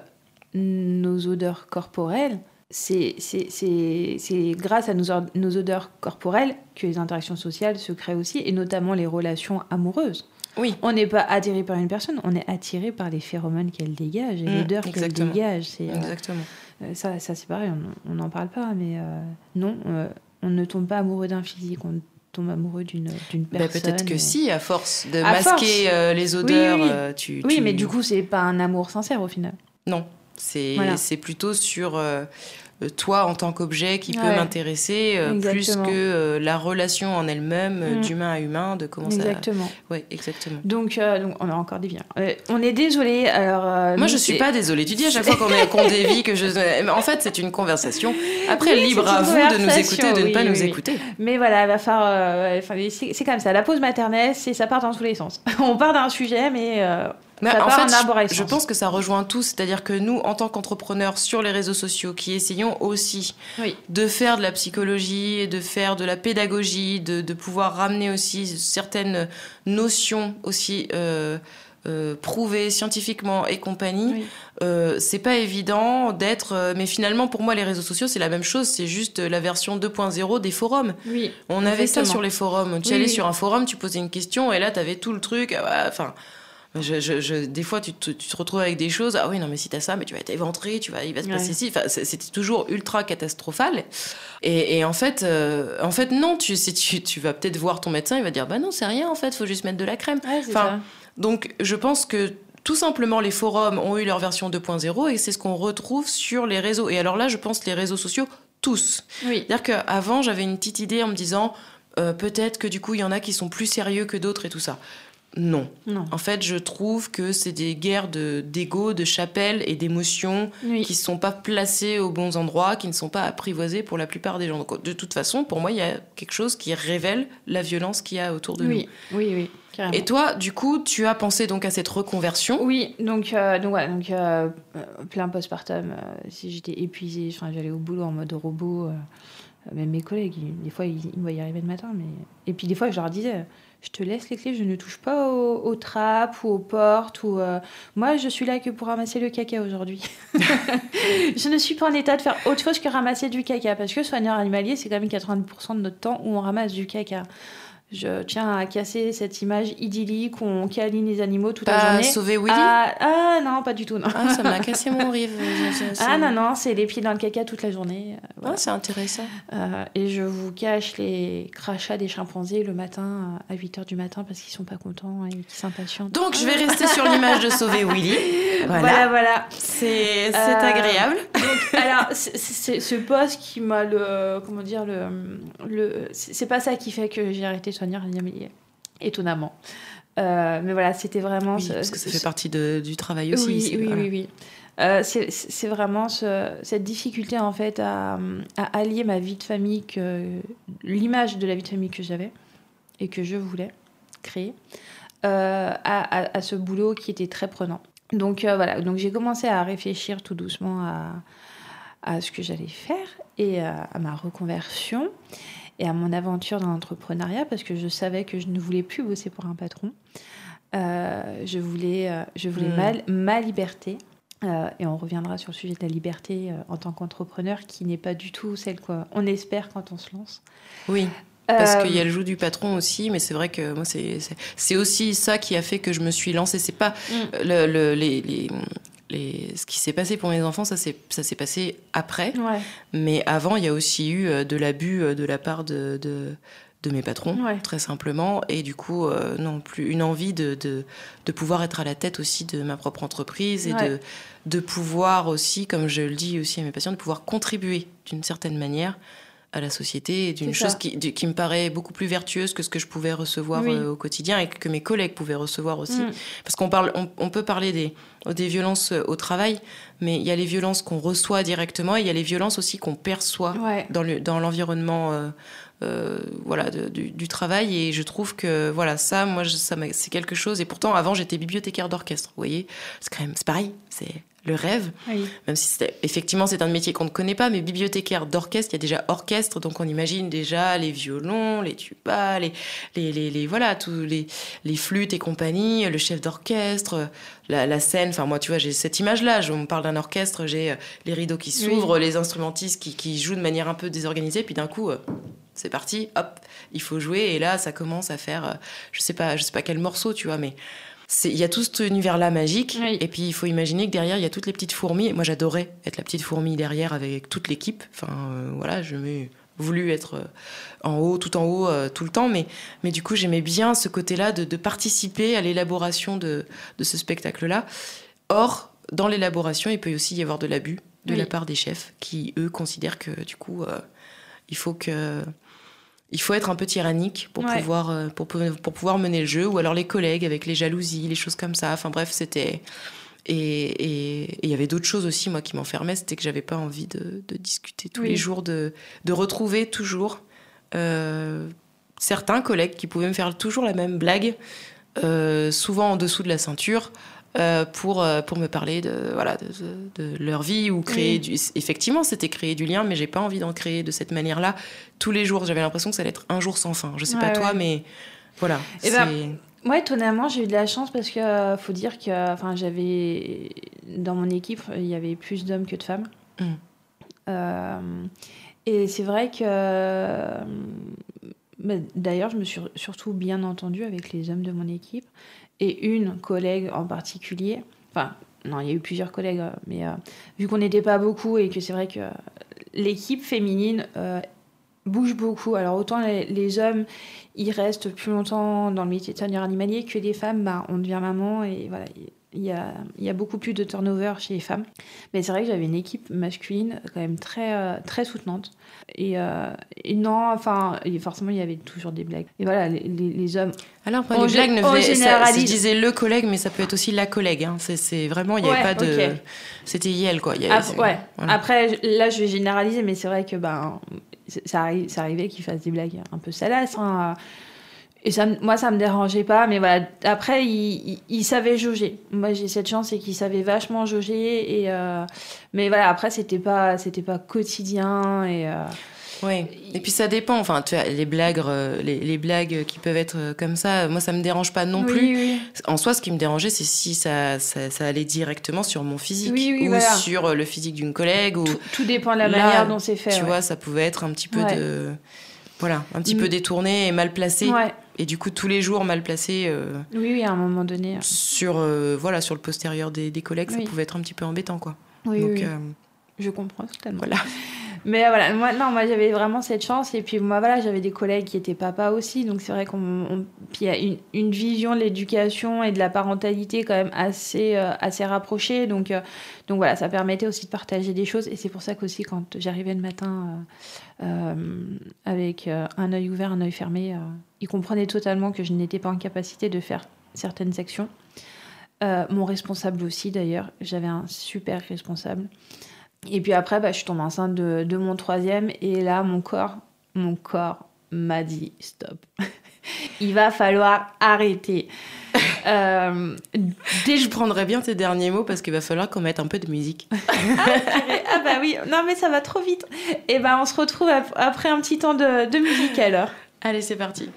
nos odeurs corporelles, c'est grâce à nos odeurs corporelles que les interactions sociales se créent aussi, et notamment les relations amoureuses. Oui. On n'est pas attiré par une personne, on est attiré par les phéromones qu'elle dégage et l'odeur qu'elle dégage. Exactement. Ça c'est pareil, on n'en parle pas, mais non, on ne tombe pas amoureux d'un physique, on tombe amoureux d'une personne. Peut-être que si, à force de masquer les odeurs, oui, mais du coup, c'est pas un amour sincère au final. Non, c'est plutôt sur... toi en tant qu'objet qui peut m'intéresser plus que la relation en elle-même d'humain à humain, de comment exactement. Ça... Oui, exactement. Donc on a encore dévié. On est désolé. Alors moi je suis pas désolée. Tu dis à chaque fois qu'on dévie que je. En fait c'est une conversation. Après libre à vous de nous écouter, de ne pas nous écouter. Mais voilà, il va falloir. C'est comme ça. La pause maternelle, ça part dans tous les sens. On part d'un sujet, mais. En fait, je pense que ça rejoint tout, c'est-à-dire que nous, en tant qu'entrepreneurs sur les réseaux sociaux, qui essayons aussi de faire de la psychologie, de faire de la pédagogie, de pouvoir ramener aussi certaines notions aussi prouvées scientifiquement et compagnie, c'est pas évident d'être... mais finalement, pour moi, les réseaux sociaux, c'est la même chose, c'est juste la version 2.0 des forums. Oui, on avait ça sur les forums. Tu allais sur un forum, tu posais une question, et là, t'avais tout le truc, enfin... des fois, tu te retrouves avec des choses. Ah oui, non, mais si t'as ça, mais tu vas être éventré, il va se passer ci. Enfin, c'était toujours ultra catastrophal. Et en fait, non, tu vas peut-être voir ton médecin, il va dire, bah non, c'est rien, en fait, faut juste mettre de la crème. Ouais, ça. Donc, je pense que tout simplement, les forums ont eu leur version 2.0 et c'est ce qu'on retrouve sur les réseaux. Et alors là, je pense les réseaux sociaux, tous. Oui. C'est-à-dire qu'avant, j'avais une petite idée en me disant, peut-être que du coup, il y en a qui sont plus sérieux que d'autres et tout ça. Non. En fait, je trouve que c'est des guerres d'ego, de chapelle et d'émotions qui ne sont pas placées aux bons endroits, qui ne sont pas apprivoisées pour la plupart des gens. Donc, de toute façon, pour moi, il y a quelque chose qui révèle la violence qu'il y a autour de nous. Oui, carrément. Et toi, du coup, tu as pensé donc à cette reconversion ? Oui, donc plein postpartum. Si j'étais épuisée, j'allais au boulot en mode robot. Même mes collègues, des fois, ils me voyaient arriver le matin. Et puis, des fois, je leur disais... Je te laisse les clés, je ne touche pas aux trappes ou aux portes. Moi, je suis là que pour ramasser le caca aujourd'hui. Je ne suis pas en état de faire autre chose que ramasser du caca. Parce que soigneur animalier, c'est quand même 90% de notre temps où on ramasse du caca. Je tiens à casser cette image idyllique où on câline les animaux toute la journée. Sauver Willy ? Non, pas du tout. Non. Ça m'a cassé mon rêve. Non, c'est les pieds dans le caca toute la journée. Voilà. C'est intéressant. Et je vous cache les crachats des chimpanzés le matin à 8h du matin parce qu'ils sont pas contents et qu'ils s'impatientent. Donc je vais rester sur l'image de Sauver Willy. Voilà. C'est agréable. Donc, alors, c'est ce post qui m'a c'est pas ça qui fait que j'ai arrêté de soigner étonnamment. Mais voilà, c'était vraiment... parce que ça fait partie du travail aussi. Oui. C'est vraiment cette difficulté en fait à allier ma vie de famille, l'image de la vie de famille que j'avais et que je voulais créer à ce boulot qui était très prenant. Donc donc j'ai commencé à réfléchir tout doucement à ce que j'allais faire et à ma reconversion et à mon aventure dans l'entrepreneuriat parce que je savais que je ne voulais plus bosser pour un patron. Je voulais ma liberté. Et on reviendra sur le sujet de la liberté en tant qu'entrepreneur qui n'est pas du tout celle qu'on espère quand on se lance. Oui, parce qu'il y a le joug du patron aussi, mais c'est vrai que moi, c'est aussi ça qui a fait que je me suis lancée. C'est pas ce qui s'est passé pour mes enfants, ça s'est passé après. Ouais. Mais avant, il y a aussi eu de l'abus de la part de mes patrons, très simplement. Et du coup, non plus une envie de pouvoir être à la tête aussi de ma propre entreprise et de pouvoir aussi, comme je le dis aussi à mes patients, de pouvoir contribuer d'une certaine manière à la société, d'une chose qui me paraît beaucoup plus vertueuse que ce que je pouvais recevoir au quotidien et que mes collègues pouvaient recevoir aussi. Parce on peut parler des violences au travail, mais il y a les violences qu'on reçoit directement et il y a les violences aussi qu'on perçoit dans l'environnement du travail. Et je trouve que ça, moi, c'est quelque chose. Et pourtant, avant, j'étais bibliothécaire d'orchestre. Vous voyez, c'est pareil, c'est le rêve, même si effectivement c'est un métier qu'on ne connaît pas, mais bibliothécaire d'orchestre, il y a déjà orchestre, donc on imagine déjà les violons, les tubas, tous les flûtes et compagnie, le chef d'orchestre, la scène. Enfin moi, tu vois, j'ai cette image-là. On me parle d'un orchestre, j'ai les rideaux qui s'ouvrent, les instrumentistes qui jouent de manière un peu désorganisée, puis d'un coup, c'est parti, hop, il faut jouer, et là ça commence à faire, je sais pas quel morceau, tu vois, mais il y a tout cet univers-là magique, et puis il faut imaginer que derrière, il y a toutes les petites fourmis. Moi, j'adorais être la petite fourmi derrière avec toute l'équipe. Enfin, je m'ai voulu être tout en haut, tout le temps. Mais du coup, j'aimais bien ce côté-là de participer à l'élaboration de ce spectacle-là. Or, dans l'élaboration, il peut aussi y avoir de l'abus de la part des chefs qui, eux, considèrent que, du coup, il faut être un peu tyrannique pour pouvoir mener le jeu, ou alors les collègues avec les jalousies, les choses comme ça. Enfin bref, c'était... Et il y avait d'autres choses aussi, moi, qui m'enfermaient. C'était que j'avais pas envie de discuter tous les jours, de retrouver toujours certains collègues qui pouvaient me faire toujours la même blague, souvent en dessous de la ceinture, pour me parler de leur vie ou créer effectivement c'était créer du lien, mais j'ai pas envie d'en créer de cette manière-là tous les jours. J'avais l'impression que ça allait être un jour sans fin. Je sais pas toi, mais voilà. Moi, étonnamment, j'ai eu de la chance parce que faut dire que j'avais dans mon équipe, il y avait plus d'hommes que de femmes. Et c'est vrai que d'ailleurs, je me suis surtout bien entendue avec les hommes de mon équipe. Et une collègue en particulier, il y a eu plusieurs collègues, mais vu qu'on n'était pas beaucoup et que c'est vrai que l'équipe féminine bouge beaucoup. Alors autant les hommes, ils restent plus longtemps dans le métier de soigneur animalier que les femmes, on devient maman et voilà, il y a beaucoup plus de turnover chez les femmes. Mais c'est vrai que j'avais une équipe masculine quand même très, très soutenante. Et non, forcément, il y avait toujours des blagues. Et voilà, les hommes... Alors, les blagues ne venaient... Je disais le collègue, mais ça peut être aussi la collègue. Hein. C'est vraiment... Il n'y avait pas de... Okay. C'était Yel, quoi. Voilà. Après, là, je vais généraliser, mais c'est vrai que ça arrivait qu'ils fassent des blagues un peu salaces. Hein. Et moi, ça me dérangeait pas, mais voilà. Après, il savait jauger. Moi, j'ai cette chance, c'est qu'il savait vachement jauger. Mais voilà, après, c'était pas quotidien. Oui. Et puis ça dépend. Enfin, tu as les blagues qui peuvent être comme ça. Moi, ça me dérange pas non plus. Oui. En soi, ce qui me dérangeait, c'est si ça allait directement sur mon physique ou sur le physique d'une collègue. Tout dépend de la manière dont c'est fait. Tu vois, ça pouvait être un petit peu voilà, un petit peu détourné et mal placé. Ouais. Et du coup, tous les jours mal placé. Oui, à un moment donné. Sur le postérieur des collègues, ça pouvait être un petit peu embêtant, quoi. Oui, Donc, oui. Je comprends totalement. Voilà. Mais voilà, moi j'avais vraiment cette chance. Et puis moi, voilà, j'avais des collègues qui étaient papas aussi. Donc c'est vrai puis il y a une vision de l'éducation et de la parentalité quand même assez rapprochée. Donc voilà, ça permettait aussi de partager des choses. Et c'est pour ça qu'aussi, quand j'arrivais le matin avec un œil ouvert, un œil fermé, ils comprenaient totalement que je n'étais pas en capacité de faire certaines actions. Mon responsable aussi, d'ailleurs. J'avais un super responsable. Et puis après, je suis tombée enceinte de mon 3e. Et là, mon corps m'a dit stop. Il va falloir arrêter. Je prendrais bien tes derniers mots parce qu'il va falloir qu'on mette un peu de musique. Ah bah oui, non mais ça va trop vite. Et on se retrouve après un petit temps de musique alors. Allez, c'est parti.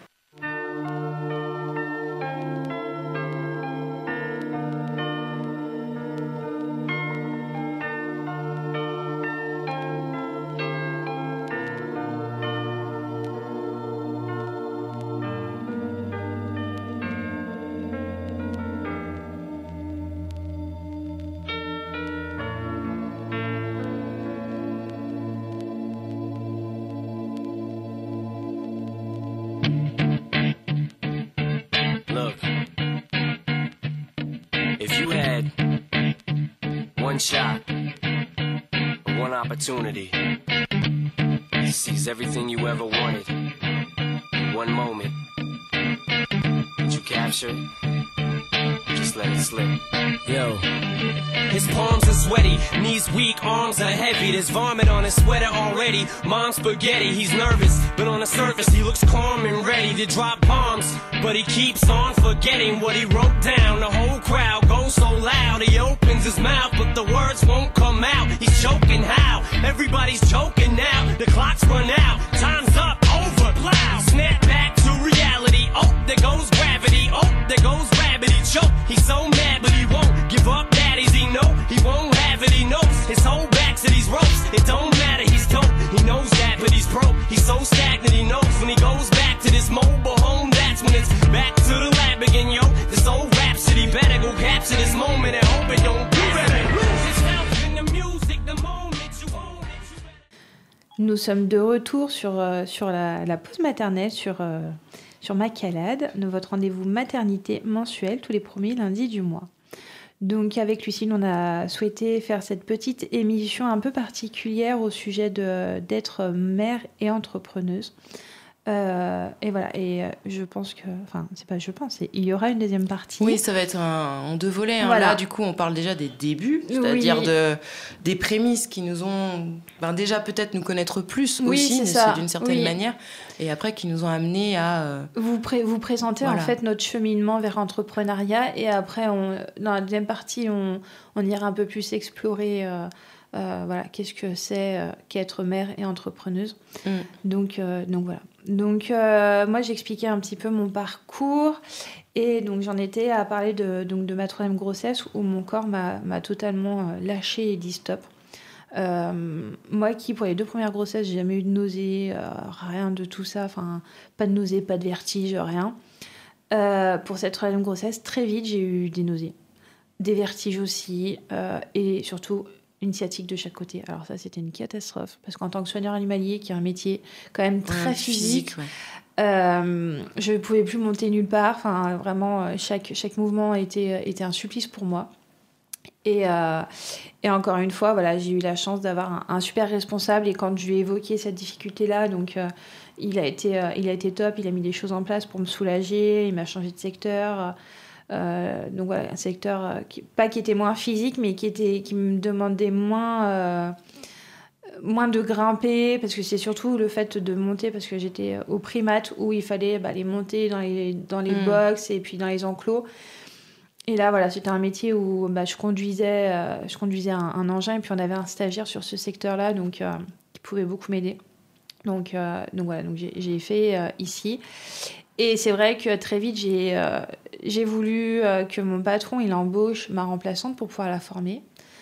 One shot, one opportunity to seize everything you ever wanted. One moment that you captured, just let it slip. Yo. His palms are sweaty, knees weak, arms are heavy. There's vomit on his sweater already. Mom's spaghetti, he's nervous, but on the surface he looks calm and ready to drop bombs. But he keeps on forgetting what he wrote down. The whole crowd goes so loud, he opens his mouth, but the words won't come out. He's choking how? Everybody's choking now. The clock's run out, time's up, over, plow. Snap back to reality. Oh, there goes gravity. Oh, there goes rabbit. He choke. He's so mad, but he won't give up. Daddies, he know he won't have it. He knows his whole back to these ropes. It don't matter. He's dope. He knows that, but he's broke. He's so stagnant. He knows when he goes back to this mobile home. That's when it's back to the lab again, yo. This old rhapsody better go capture this moment and hope it don't be better. Lose itself in the music the moment you own it. Nous sommes de retour sur la pause maternelle, sur Macalade, votre rendez-vous maternité mensuel tous les premiers lundis du mois. Donc avec Lucille, on a souhaité faire cette petite émission un peu particulière au sujet d'être mère et entrepreneuse. Et voilà, je pense que, enfin, c'est pas je pense, il y aura une deuxième partie. Oui, ça va être en 2 volets. Hein. Voilà. Là, du coup, on parle déjà des débuts, c'est-à-dire des prémices qui nous ont, déjà peut-être nous connaître plus aussi, c'est d'une certaine manière, et après qui nous ont amenés à vous présenter en fait notre cheminement vers l'entrepreneuriat, et après, dans la deuxième partie, on ira un peu plus explorer. Qu'est-ce que c'est qu'être mère et entrepreneuse. Donc voilà. Donc moi j'expliquais un petit peu mon parcours, et donc j'en étais à parler de ma 3e grossesse où mon corps m'a totalement lâché et dit stop. Moi qui pour les 2 premières grossesses j'ai jamais eu de nausées, rien de tout ça, enfin pas de nausées, pas de vertige, rien. Pour cette 3e grossesse très vite j'ai eu des nausées, des vertiges aussi, et surtout une sciatique de chaque côté. Alors ça, c'était une catastrophe, parce qu'en tant que soigneur animalier, qui est un métier quand même très physique, je ne pouvais plus monter nulle part. Enfin, vraiment, chaque mouvement était un supplice pour moi. Et encore une fois, voilà, j'ai eu la chance d'avoir un super responsable, et quand je lui ai évoqué cette difficulté-là, donc il a été top, il a mis des choses en place pour me soulager, il m'a changé de secteur. Donc voilà, un secteur qui était moins physique, mais qui me demandait moins de grimper, parce que c'est surtout le fait de monter, parce que j'étais au primate où il fallait les monter dans les box et puis dans les enclos. Et là voilà, c'était un métier où je conduisais un engin, et puis on avait un stagiaire sur ce secteur-là, donc qui pouvait beaucoup m'aider. Donc voilà, donc j'ai fait ici. Et c'est vrai que très vite, j'ai voulu que mon patron il embauche ma remplaçante pour pouvoir la former.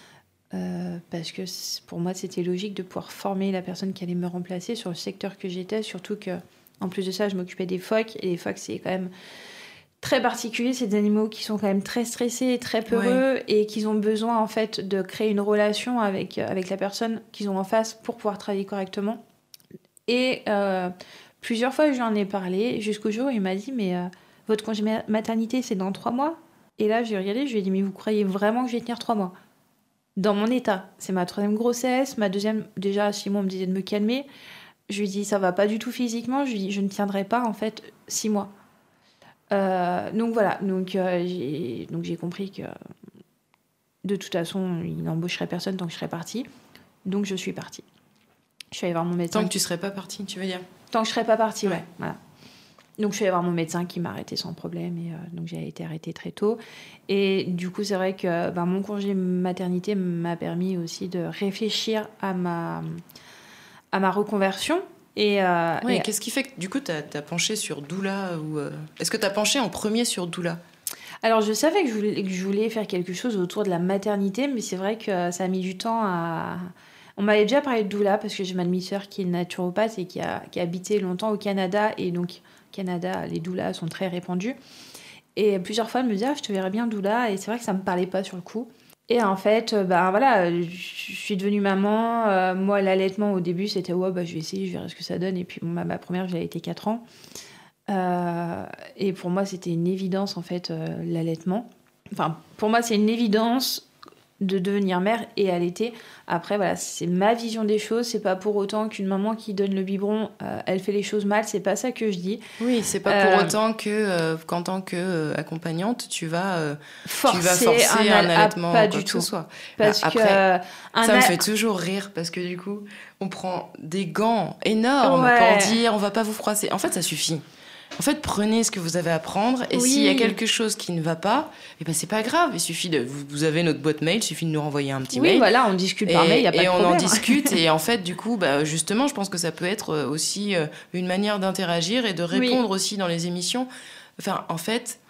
parce que pour moi, c'était logique de pouvoir former la personne qui allait me remplacer sur le secteur que j'étais, surtout que, en plus de ça, je m'occupais des phoques, et les phoques, c'est quand même très particulier. C'est des animaux qui sont quand même très stressés, très peureux, et qui ont besoin, en fait, de créer une relation avec la personne qu'ils ont en face pour pouvoir travailler correctement. Et plusieurs fois, je lui en ai parlé, jusqu'au jour où il m'a dit, mais votre congé maternité, c'est dans 3 mois ? Et là, je l'ai regardé, je lui ai dit, mais vous croyez vraiment que je vais tenir 3 mois ? Dans mon état, c'est ma 3e grossesse, ma 2e, déjà, Simon me disait de me calmer. Je lui ai dit, ça va pas du tout physiquement, je lui ai dit, je ne tiendrai pas, en fait, 6 mois. Donc voilà, j'ai compris que de toute façon, il n'embaucherait personne tant que je serais partie. Donc je suis partie. Je suis allée voir mon médecin. Tant que tu serais pas partie, tu veux dire ? Tant que je serais pas partie, ouais. Voilà. Donc je suis allée voir mon médecin qui m'a arrêtée sans problème, et donc j'ai été arrêtée très tôt. Et du coup, c'est vrai que mon congé maternité m'a permis aussi de réfléchir à ma reconversion. Et qu'est-ce qui fait que du coup t'as penché sur doula, ou est-ce que t'as penché en premier sur doula ? Alors je savais que je voulais faire quelque chose autour de la maternité, mais c'est vrai que ça a mis du temps à... On m'avait déjà parlé de doula parce que j'ai ma demi-sœur qui est naturopathe et qui a habité longtemps au Canada, et donc au Canada, les doulas sont très répandues. Et plusieurs fois, elle me disait, je te verrais bien doula, et c'est vrai que ça me parlait pas sur le coup. Et en fait, voilà, je suis devenue maman. Moi, l'allaitement, au début, c'était, je vais essayer, je verrai ce que ça donne. Et puis, ma première, je l'ai été 4 ans. Et pour moi, c'était une évidence, en fait, l'allaitement. Enfin, pour moi, c'est une évidence de devenir mère et allaiter. Après, voilà, c'est ma vision des choses. C'est pas pour autant qu'une maman qui donne le biberon, elle fait les choses mal. C'est pas ça que je dis. Oui, c'est pas pour autant que, qu'en tant qu'accompagnante, tu vas forcer un allaitement, pas ou quoi du que tout. ce soit. Parce après, que ça me fait toujours rire, parce que du coup, on prend des gants énormes pour dire on va pas vous froisser. En fait, ça suffit. En fait, prenez ce que vous avez à prendre, et s'il y a quelque chose qui ne va pas, c'est pas grave. Il suffit vous avez notre boîte mail, il suffit de nous renvoyer un petit mail. Oui, voilà, on discute par mail, il y a pas de problème. Et on en discute, et en fait, du coup, justement, je pense que ça peut être aussi une manière d'interagir et de répondre aussi dans les émissions. Enfin, en fait,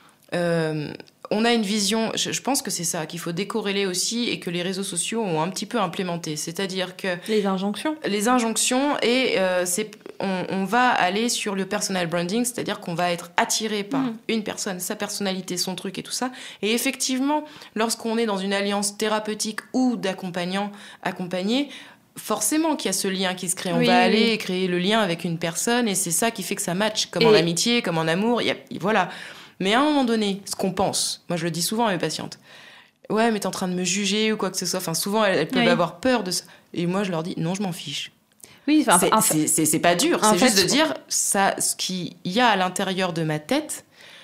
on a une vision, je pense que c'est ça, qu'il faut décorréler aussi, et que les réseaux sociaux ont un petit peu implémenté. C'est-à-dire que... Les injonctions, et on va aller sur le personal branding, c'est-à-dire qu'on va être attiré par une personne, sa personnalité, son truc et tout ça. Et effectivement, lorsqu'on est dans une alliance thérapeutique ou accompagné, forcément qu'il y a ce lien qui se crée. On va aller créer le lien avec une personne, et c'est ça qui fait que ça match, comme en amitié, comme en amour. Voilà. Mais à un moment donné, ce qu'on pense, moi je le dis souvent à mes patientes, ouais, mais t'es en train de me juger ou quoi que ce soit. Enfin, souvent elles peuvent avoir peur de ça. Et moi je leur dis, non, je m'en fiche. Oui, c'est pas dur, c'est juste de dire ça, ce qu'il y a à l'intérieur de ma tête,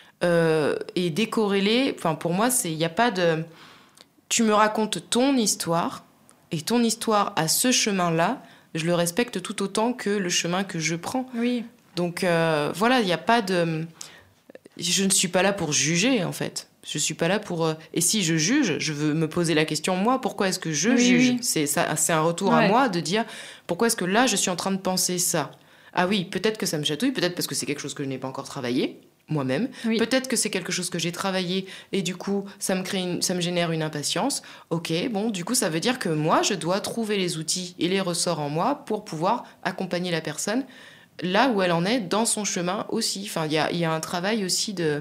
et décorréler. Enfin, pour moi, il y a pas de. Tu me racontes ton histoire, et ton histoire à ce chemin-là, je le respecte tout autant que le chemin que je prends. Oui. Donc voilà, il y a pas de. Je ne suis pas là pour juger, en fait. Je suis pas là pour... Et si je juge, je veux me poser la question, moi, pourquoi est-ce que je juge ? C'est un retour à moi de dire, pourquoi est-ce que là, je suis en train de penser ça ? Ah oui, peut-être que ça me chatouille, peut-être parce que c'est quelque chose que je n'ai pas encore travaillé, moi-même. Oui. Peut-être que c'est quelque chose que j'ai travaillé, et du coup, ça me génère une impatience. Ok, bon, du coup, ça veut dire que moi, je dois trouver les outils et les ressorts en moi pour pouvoir accompagner la personne là où elle en est dans son chemin aussi. Enfin, il y a un travail aussi de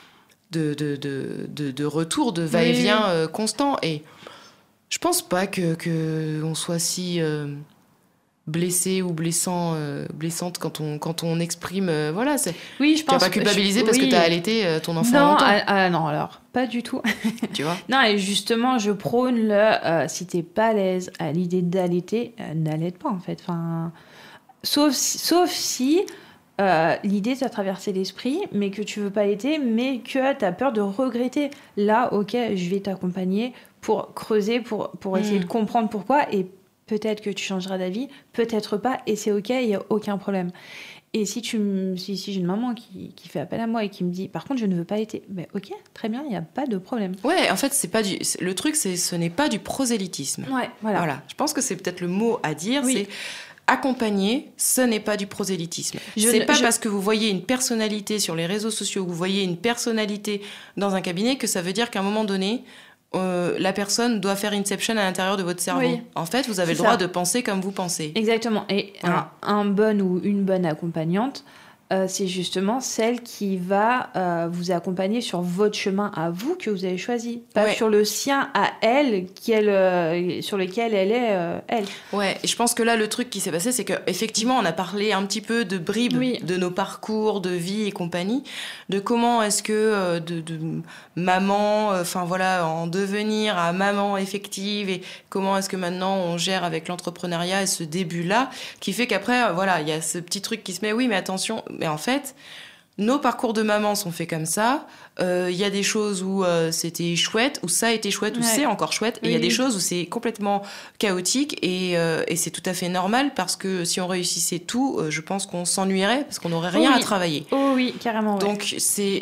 retour, de va-et-vient constant. Et je pense pas que on soit si blessé ou blessante quand on exprime. Voilà, c'est. Oui, je pense. Tu vas pas culpabiliser parce que t'as allaité ton enfant longtemps. Non, alors pas du tout. Tu vois. Non, et justement, je prône si t'es pas à l'aise à l'idée d'allaiter, n'allaite pas en fait. Enfin. Sauf si l'idée t'a traversé l'esprit, mais que tu veux pas allaiter, mais que t'as peur de regretter. Là, ok, je vais t'accompagner pour creuser, pour essayer de comprendre pourquoi, et peut-être que tu changeras d'avis, peut-être pas, et c'est ok, il y a aucun problème. Et si j'ai une maman qui fait appel à moi et qui me dit, par contre, je ne veux pas allaiter, ben ok, très bien, il n'y a pas de problème. Ouais, en fait, le truc, ce n'est pas du prosélytisme. Ouais, voilà. Je pense que c'est peut-être le mot à dire, c'est... Accompagner, ce n'est pas du prosélytisme. C'est pas parce que vous voyez une personnalité sur les réseaux sociaux, vous voyez une personnalité dans un cabinet, que ça veut dire qu'à un moment donné, la personne doit faire Inception à l'intérieur de votre cerveau. Oui. En fait, vous avez C'est le droit ça. de penser comme vous pensez. Exactement. Et Voilà. un bon ou une bonne accompagnante, c'est justement celle qui va vous accompagner sur votre chemin à vous que vous avez choisi, pas Ouais. sur le sien à elle, sur lequel elle est elle. Ouais, et je pense que là, le truc qui s'est passé, c'est qu'effectivement, on a parlé un petit peu de bribes Oui. de nos parcours de vie et compagnie, de comment est-ce que de maman, en devenir à maman effective, et comment est-ce que maintenant on gère avec l'entrepreneuriat et ce début-là, qui fait qu'après, il y a ce petit truc qui se met, oui, mais attention, mais en fait, nos parcours de maman sont faits comme ça. Il y a des choses où c'était chouette, où ça a été chouette, où Ouais. c'est encore chouette. Et il y a Oui, des oui. choses où c'est complètement chaotique. Et c'est tout à fait normal parce que si on réussissait tout, je pense qu'on s'ennuierait parce qu'on n'aurait rien Oui. à travailler. Oh oui, carrément. Ouais. Donc,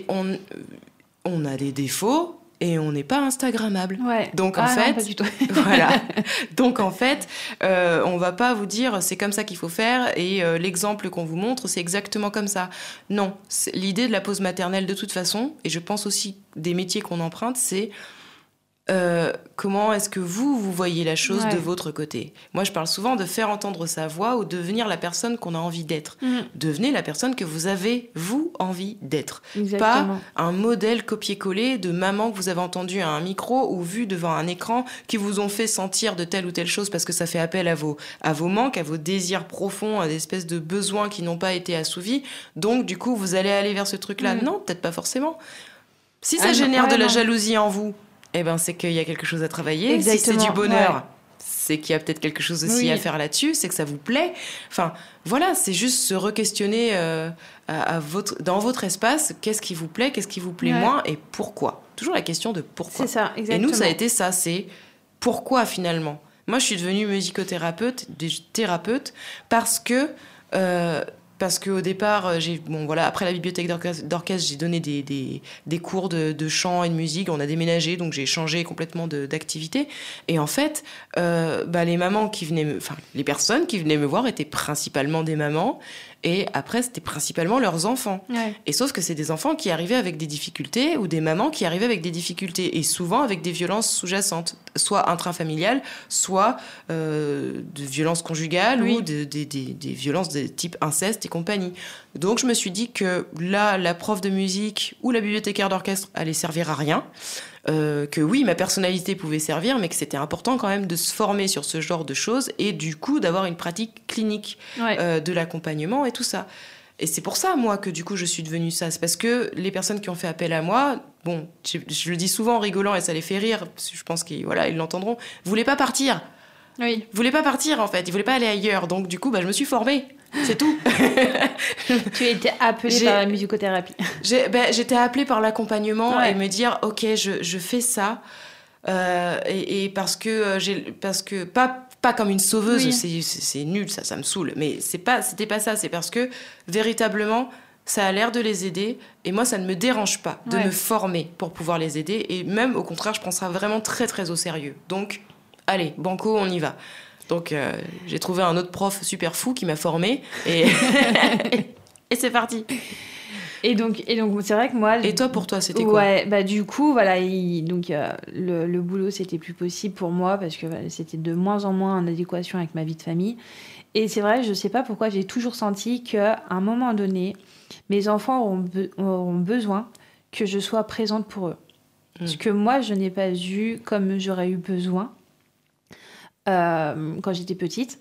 on a des défauts et on n'est pas Instagrammable. Ouais. Donc, Ah en non, fait, pas du tout. voilà. Donc en fait, on va pas vous dire c'est comme ça qu'il faut faire et l'exemple qu'on vous montre c'est exactement comme ça. Non, l'idée de la pause maternelle de toute façon, et je pense aussi des métiers qu'on emprunte, c'est comment est-ce que vous voyez la chose Ouais. de votre côté. Moi, je parle souvent de faire entendre sa voix ou devenir la personne qu'on a envie d'être. Devenez la personne que vous avez, vous, envie d'être. Exactement. Pas un modèle copier-coller de maman que vous avez entendu à un micro ou vu devant un écran qui vous ont fait sentir de telle ou telle chose parce que ça fait appel à vos manques, à vos désirs profonds, à des espèces de besoins qui n'ont pas été assouvis. Donc, du coup, vous allez aller vers ce truc-là. Non, peut-être pas forcément. Si ça génère de la jalousie en vous, eh ben, c'est qu'il y a quelque chose à travailler. Exactement, Si c'est du bonheur, ouais. c'est qu'il y a peut-être quelque chose aussi Oui. à faire là-dessus, c'est que ça vous plaît. Enfin, voilà, c'est juste se re-questionner dans votre espace, qu'est-ce qui vous plaît Ouais. moins et pourquoi. Toujours la question de pourquoi. C'est ça, Et exactement. nous, ça a été ça, c'est pourquoi finalement. Moi, je suis devenue musicothérapeute, thérapeute, parce qu'au départ, après la bibliothèque d'orchestre, j'ai donné des cours de chant et de musique. On a déménagé, donc j'ai changé complètement d'activité. Et en fait, les mamans les personnes qui venaient me voir étaient principalement des mamans. Et après, c'était principalement leurs enfants. Ouais. Et sauf que c'est des enfants qui arrivaient avec des difficultés ou des mamans qui arrivaient avec des difficultés et souvent avec des violences sous-jacentes, soit intrafamiliales, soit de violences conjugales ou des violences de type inceste et compagnie. Donc je me suis dit que là, la prof de musique ou la bibliothécaire d'orchestre allait servir à rien. Que oui, ma personnalité pouvait servir, mais que c'était important quand même de se former sur ce genre de choses et du coup d'avoir une pratique clinique de l'accompagnement et tout ça. Et c'est pour ça, moi, que du coup je suis devenue ça. C'est parce que les personnes qui ont fait appel à moi, bon, je le dis souvent en rigolant et ça les fait rire, parce que je pense qu'ils l'entendront, voulaient pas partir. Oui. Ils voulaient pas partir en fait, ils voulaient pas aller ailleurs. Donc du coup, je me suis formée. C'est tout. Tu as été appelée par la musicothérapie. J'étais appelée par l'accompagnement Ouais. et me dire ok, je fais ça et parce que pas comme une sauveuse, Oui. c'est nul, ça me saoule. Mais c'était pas ça, c'est parce que véritablement ça a l'air de les aider et moi ça ne me dérange pas de me former pour pouvoir les aider et même au contraire je prends ça vraiment très très au sérieux. Donc allez, banco, on y va. Donc j'ai trouvé un autre prof super fou qui m'a formée et et c'est parti. Et donc c'est vrai que moi... Et toi, pour toi, c'était quoi ? Ouais, du coup, voilà, le boulot, c'était plus possible pour moi parce que c'était de moins en moins en adéquation avec ma vie de famille. Et c'est vrai, je sais pas pourquoi, j'ai toujours senti qu'à un moment donné, mes enfants auront besoin que je sois présente pour eux. Ce que moi, je n'ai pas eu comme j'aurais eu besoin quand j'étais petite.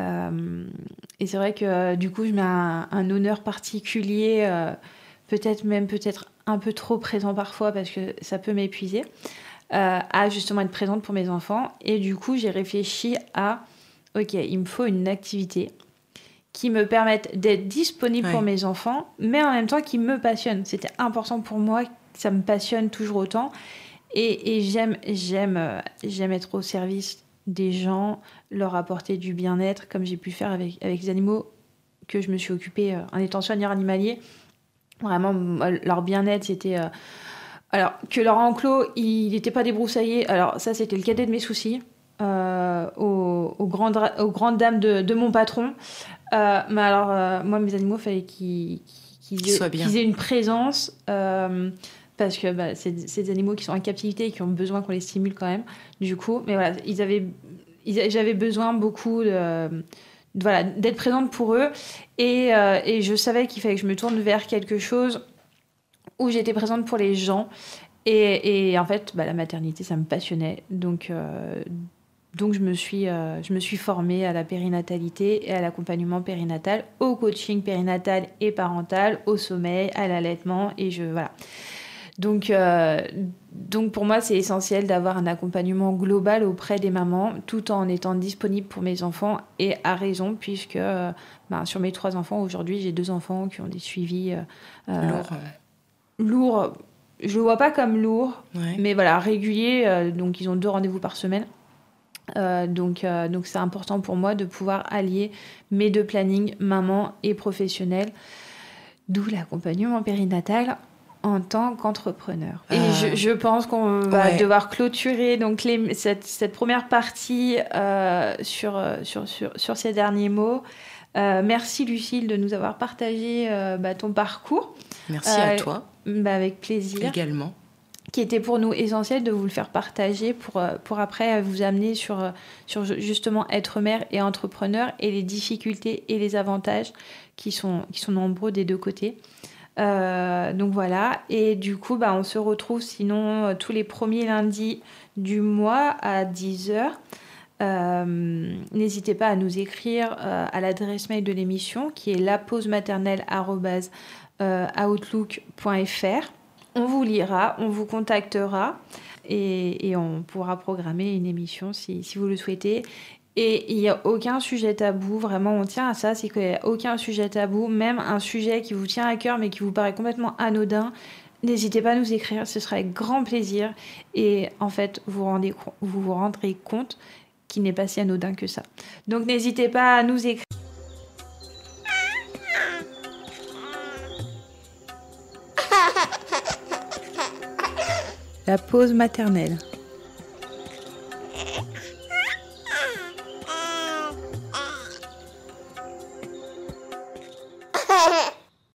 Et c'est vrai que du coup, je mets un honneur particulier... peut-être un peu trop présent parfois parce que ça peut m'épuiser, à justement être présente pour mes enfants. Et du coup, j'ai réfléchi à, ok, il me faut une activité qui me permette d'être disponible pour mes enfants, mais en même temps qui me passionne. C'était important pour moi, que ça me passionne toujours autant. Et j'aime être au service des gens, leur apporter du bien-être, comme j'ai pu faire avec les animaux que je me suis occupée en étant soigneur animalier. Vraiment, leur bien-être, c'était... Alors, que leur enclos, il n'était pas débroussaillé. Alors, ça, c'était le cadet de mes soucis. Aux grandes dames de mon patron. Mais alors, moi, mes animaux, il fallait qu'ils aient une présence. parce que c'est des animaux qui sont en captivité et qui ont besoin qu'on les stimule quand même. Du coup, mais voilà, j'avais besoin beaucoup d'être présente pour eux. Et je savais qu'il fallait que je me tourne vers quelque chose où j'étais présente pour les gens. Et en fait, la maternité, ça me passionnait. Donc je me suis formée à la périnatalité et à l'accompagnement périnatal, au coaching périnatal et parental, au sommeil, à l'allaitement. Et voilà. Donc pour moi, c'est essentiel d'avoir un accompagnement global auprès des mamans, tout en étant disponible pour mes enfants, et à raison, puisque sur mes 3 enfants, aujourd'hui, j'ai 2 enfants qui ont des suivis lourds. Je le vois pas comme lourd, mais voilà, régulier. Donc ils ont 2 rendez-vous par semaine. Donc c'est important pour moi de pouvoir allier mes 2 plannings, maman et professionnel, d'où l'accompagnement périnatal en tant qu'entrepreneur. Et je pense qu'on va devoir clôturer donc cette première partie sur ces derniers mots. Merci Lucille de nous avoir partagé ton parcours. Merci à toi. Avec plaisir. Également. Qui était pour nous essentiel de vous le faire partager pour après vous amener sur justement être mère et entrepreneur, et les difficultés et les avantages qui sont nombreux des 2 côtés. Donc voilà, et du coup on se retrouve sinon tous les premiers lundis du mois à 10h. N'hésitez pas à nous écrire à l'adresse mail de l'émission qui est lapausematernelle@outlook.fr. On vous lira, on vous contactera et on pourra programmer une émission si vous le souhaitez. Et il n'y a aucun sujet tabou, vraiment on tient à ça, c'est qu'il n'y a aucun sujet tabou, même un sujet qui vous tient à cœur mais qui vous paraît complètement anodin. N'hésitez pas à nous écrire, ce sera avec grand plaisir. Et en fait, vous vous rendrez compte qu'il n'est pas si anodin que ça. Donc n'hésitez pas à nous écrire. La pause maternelle.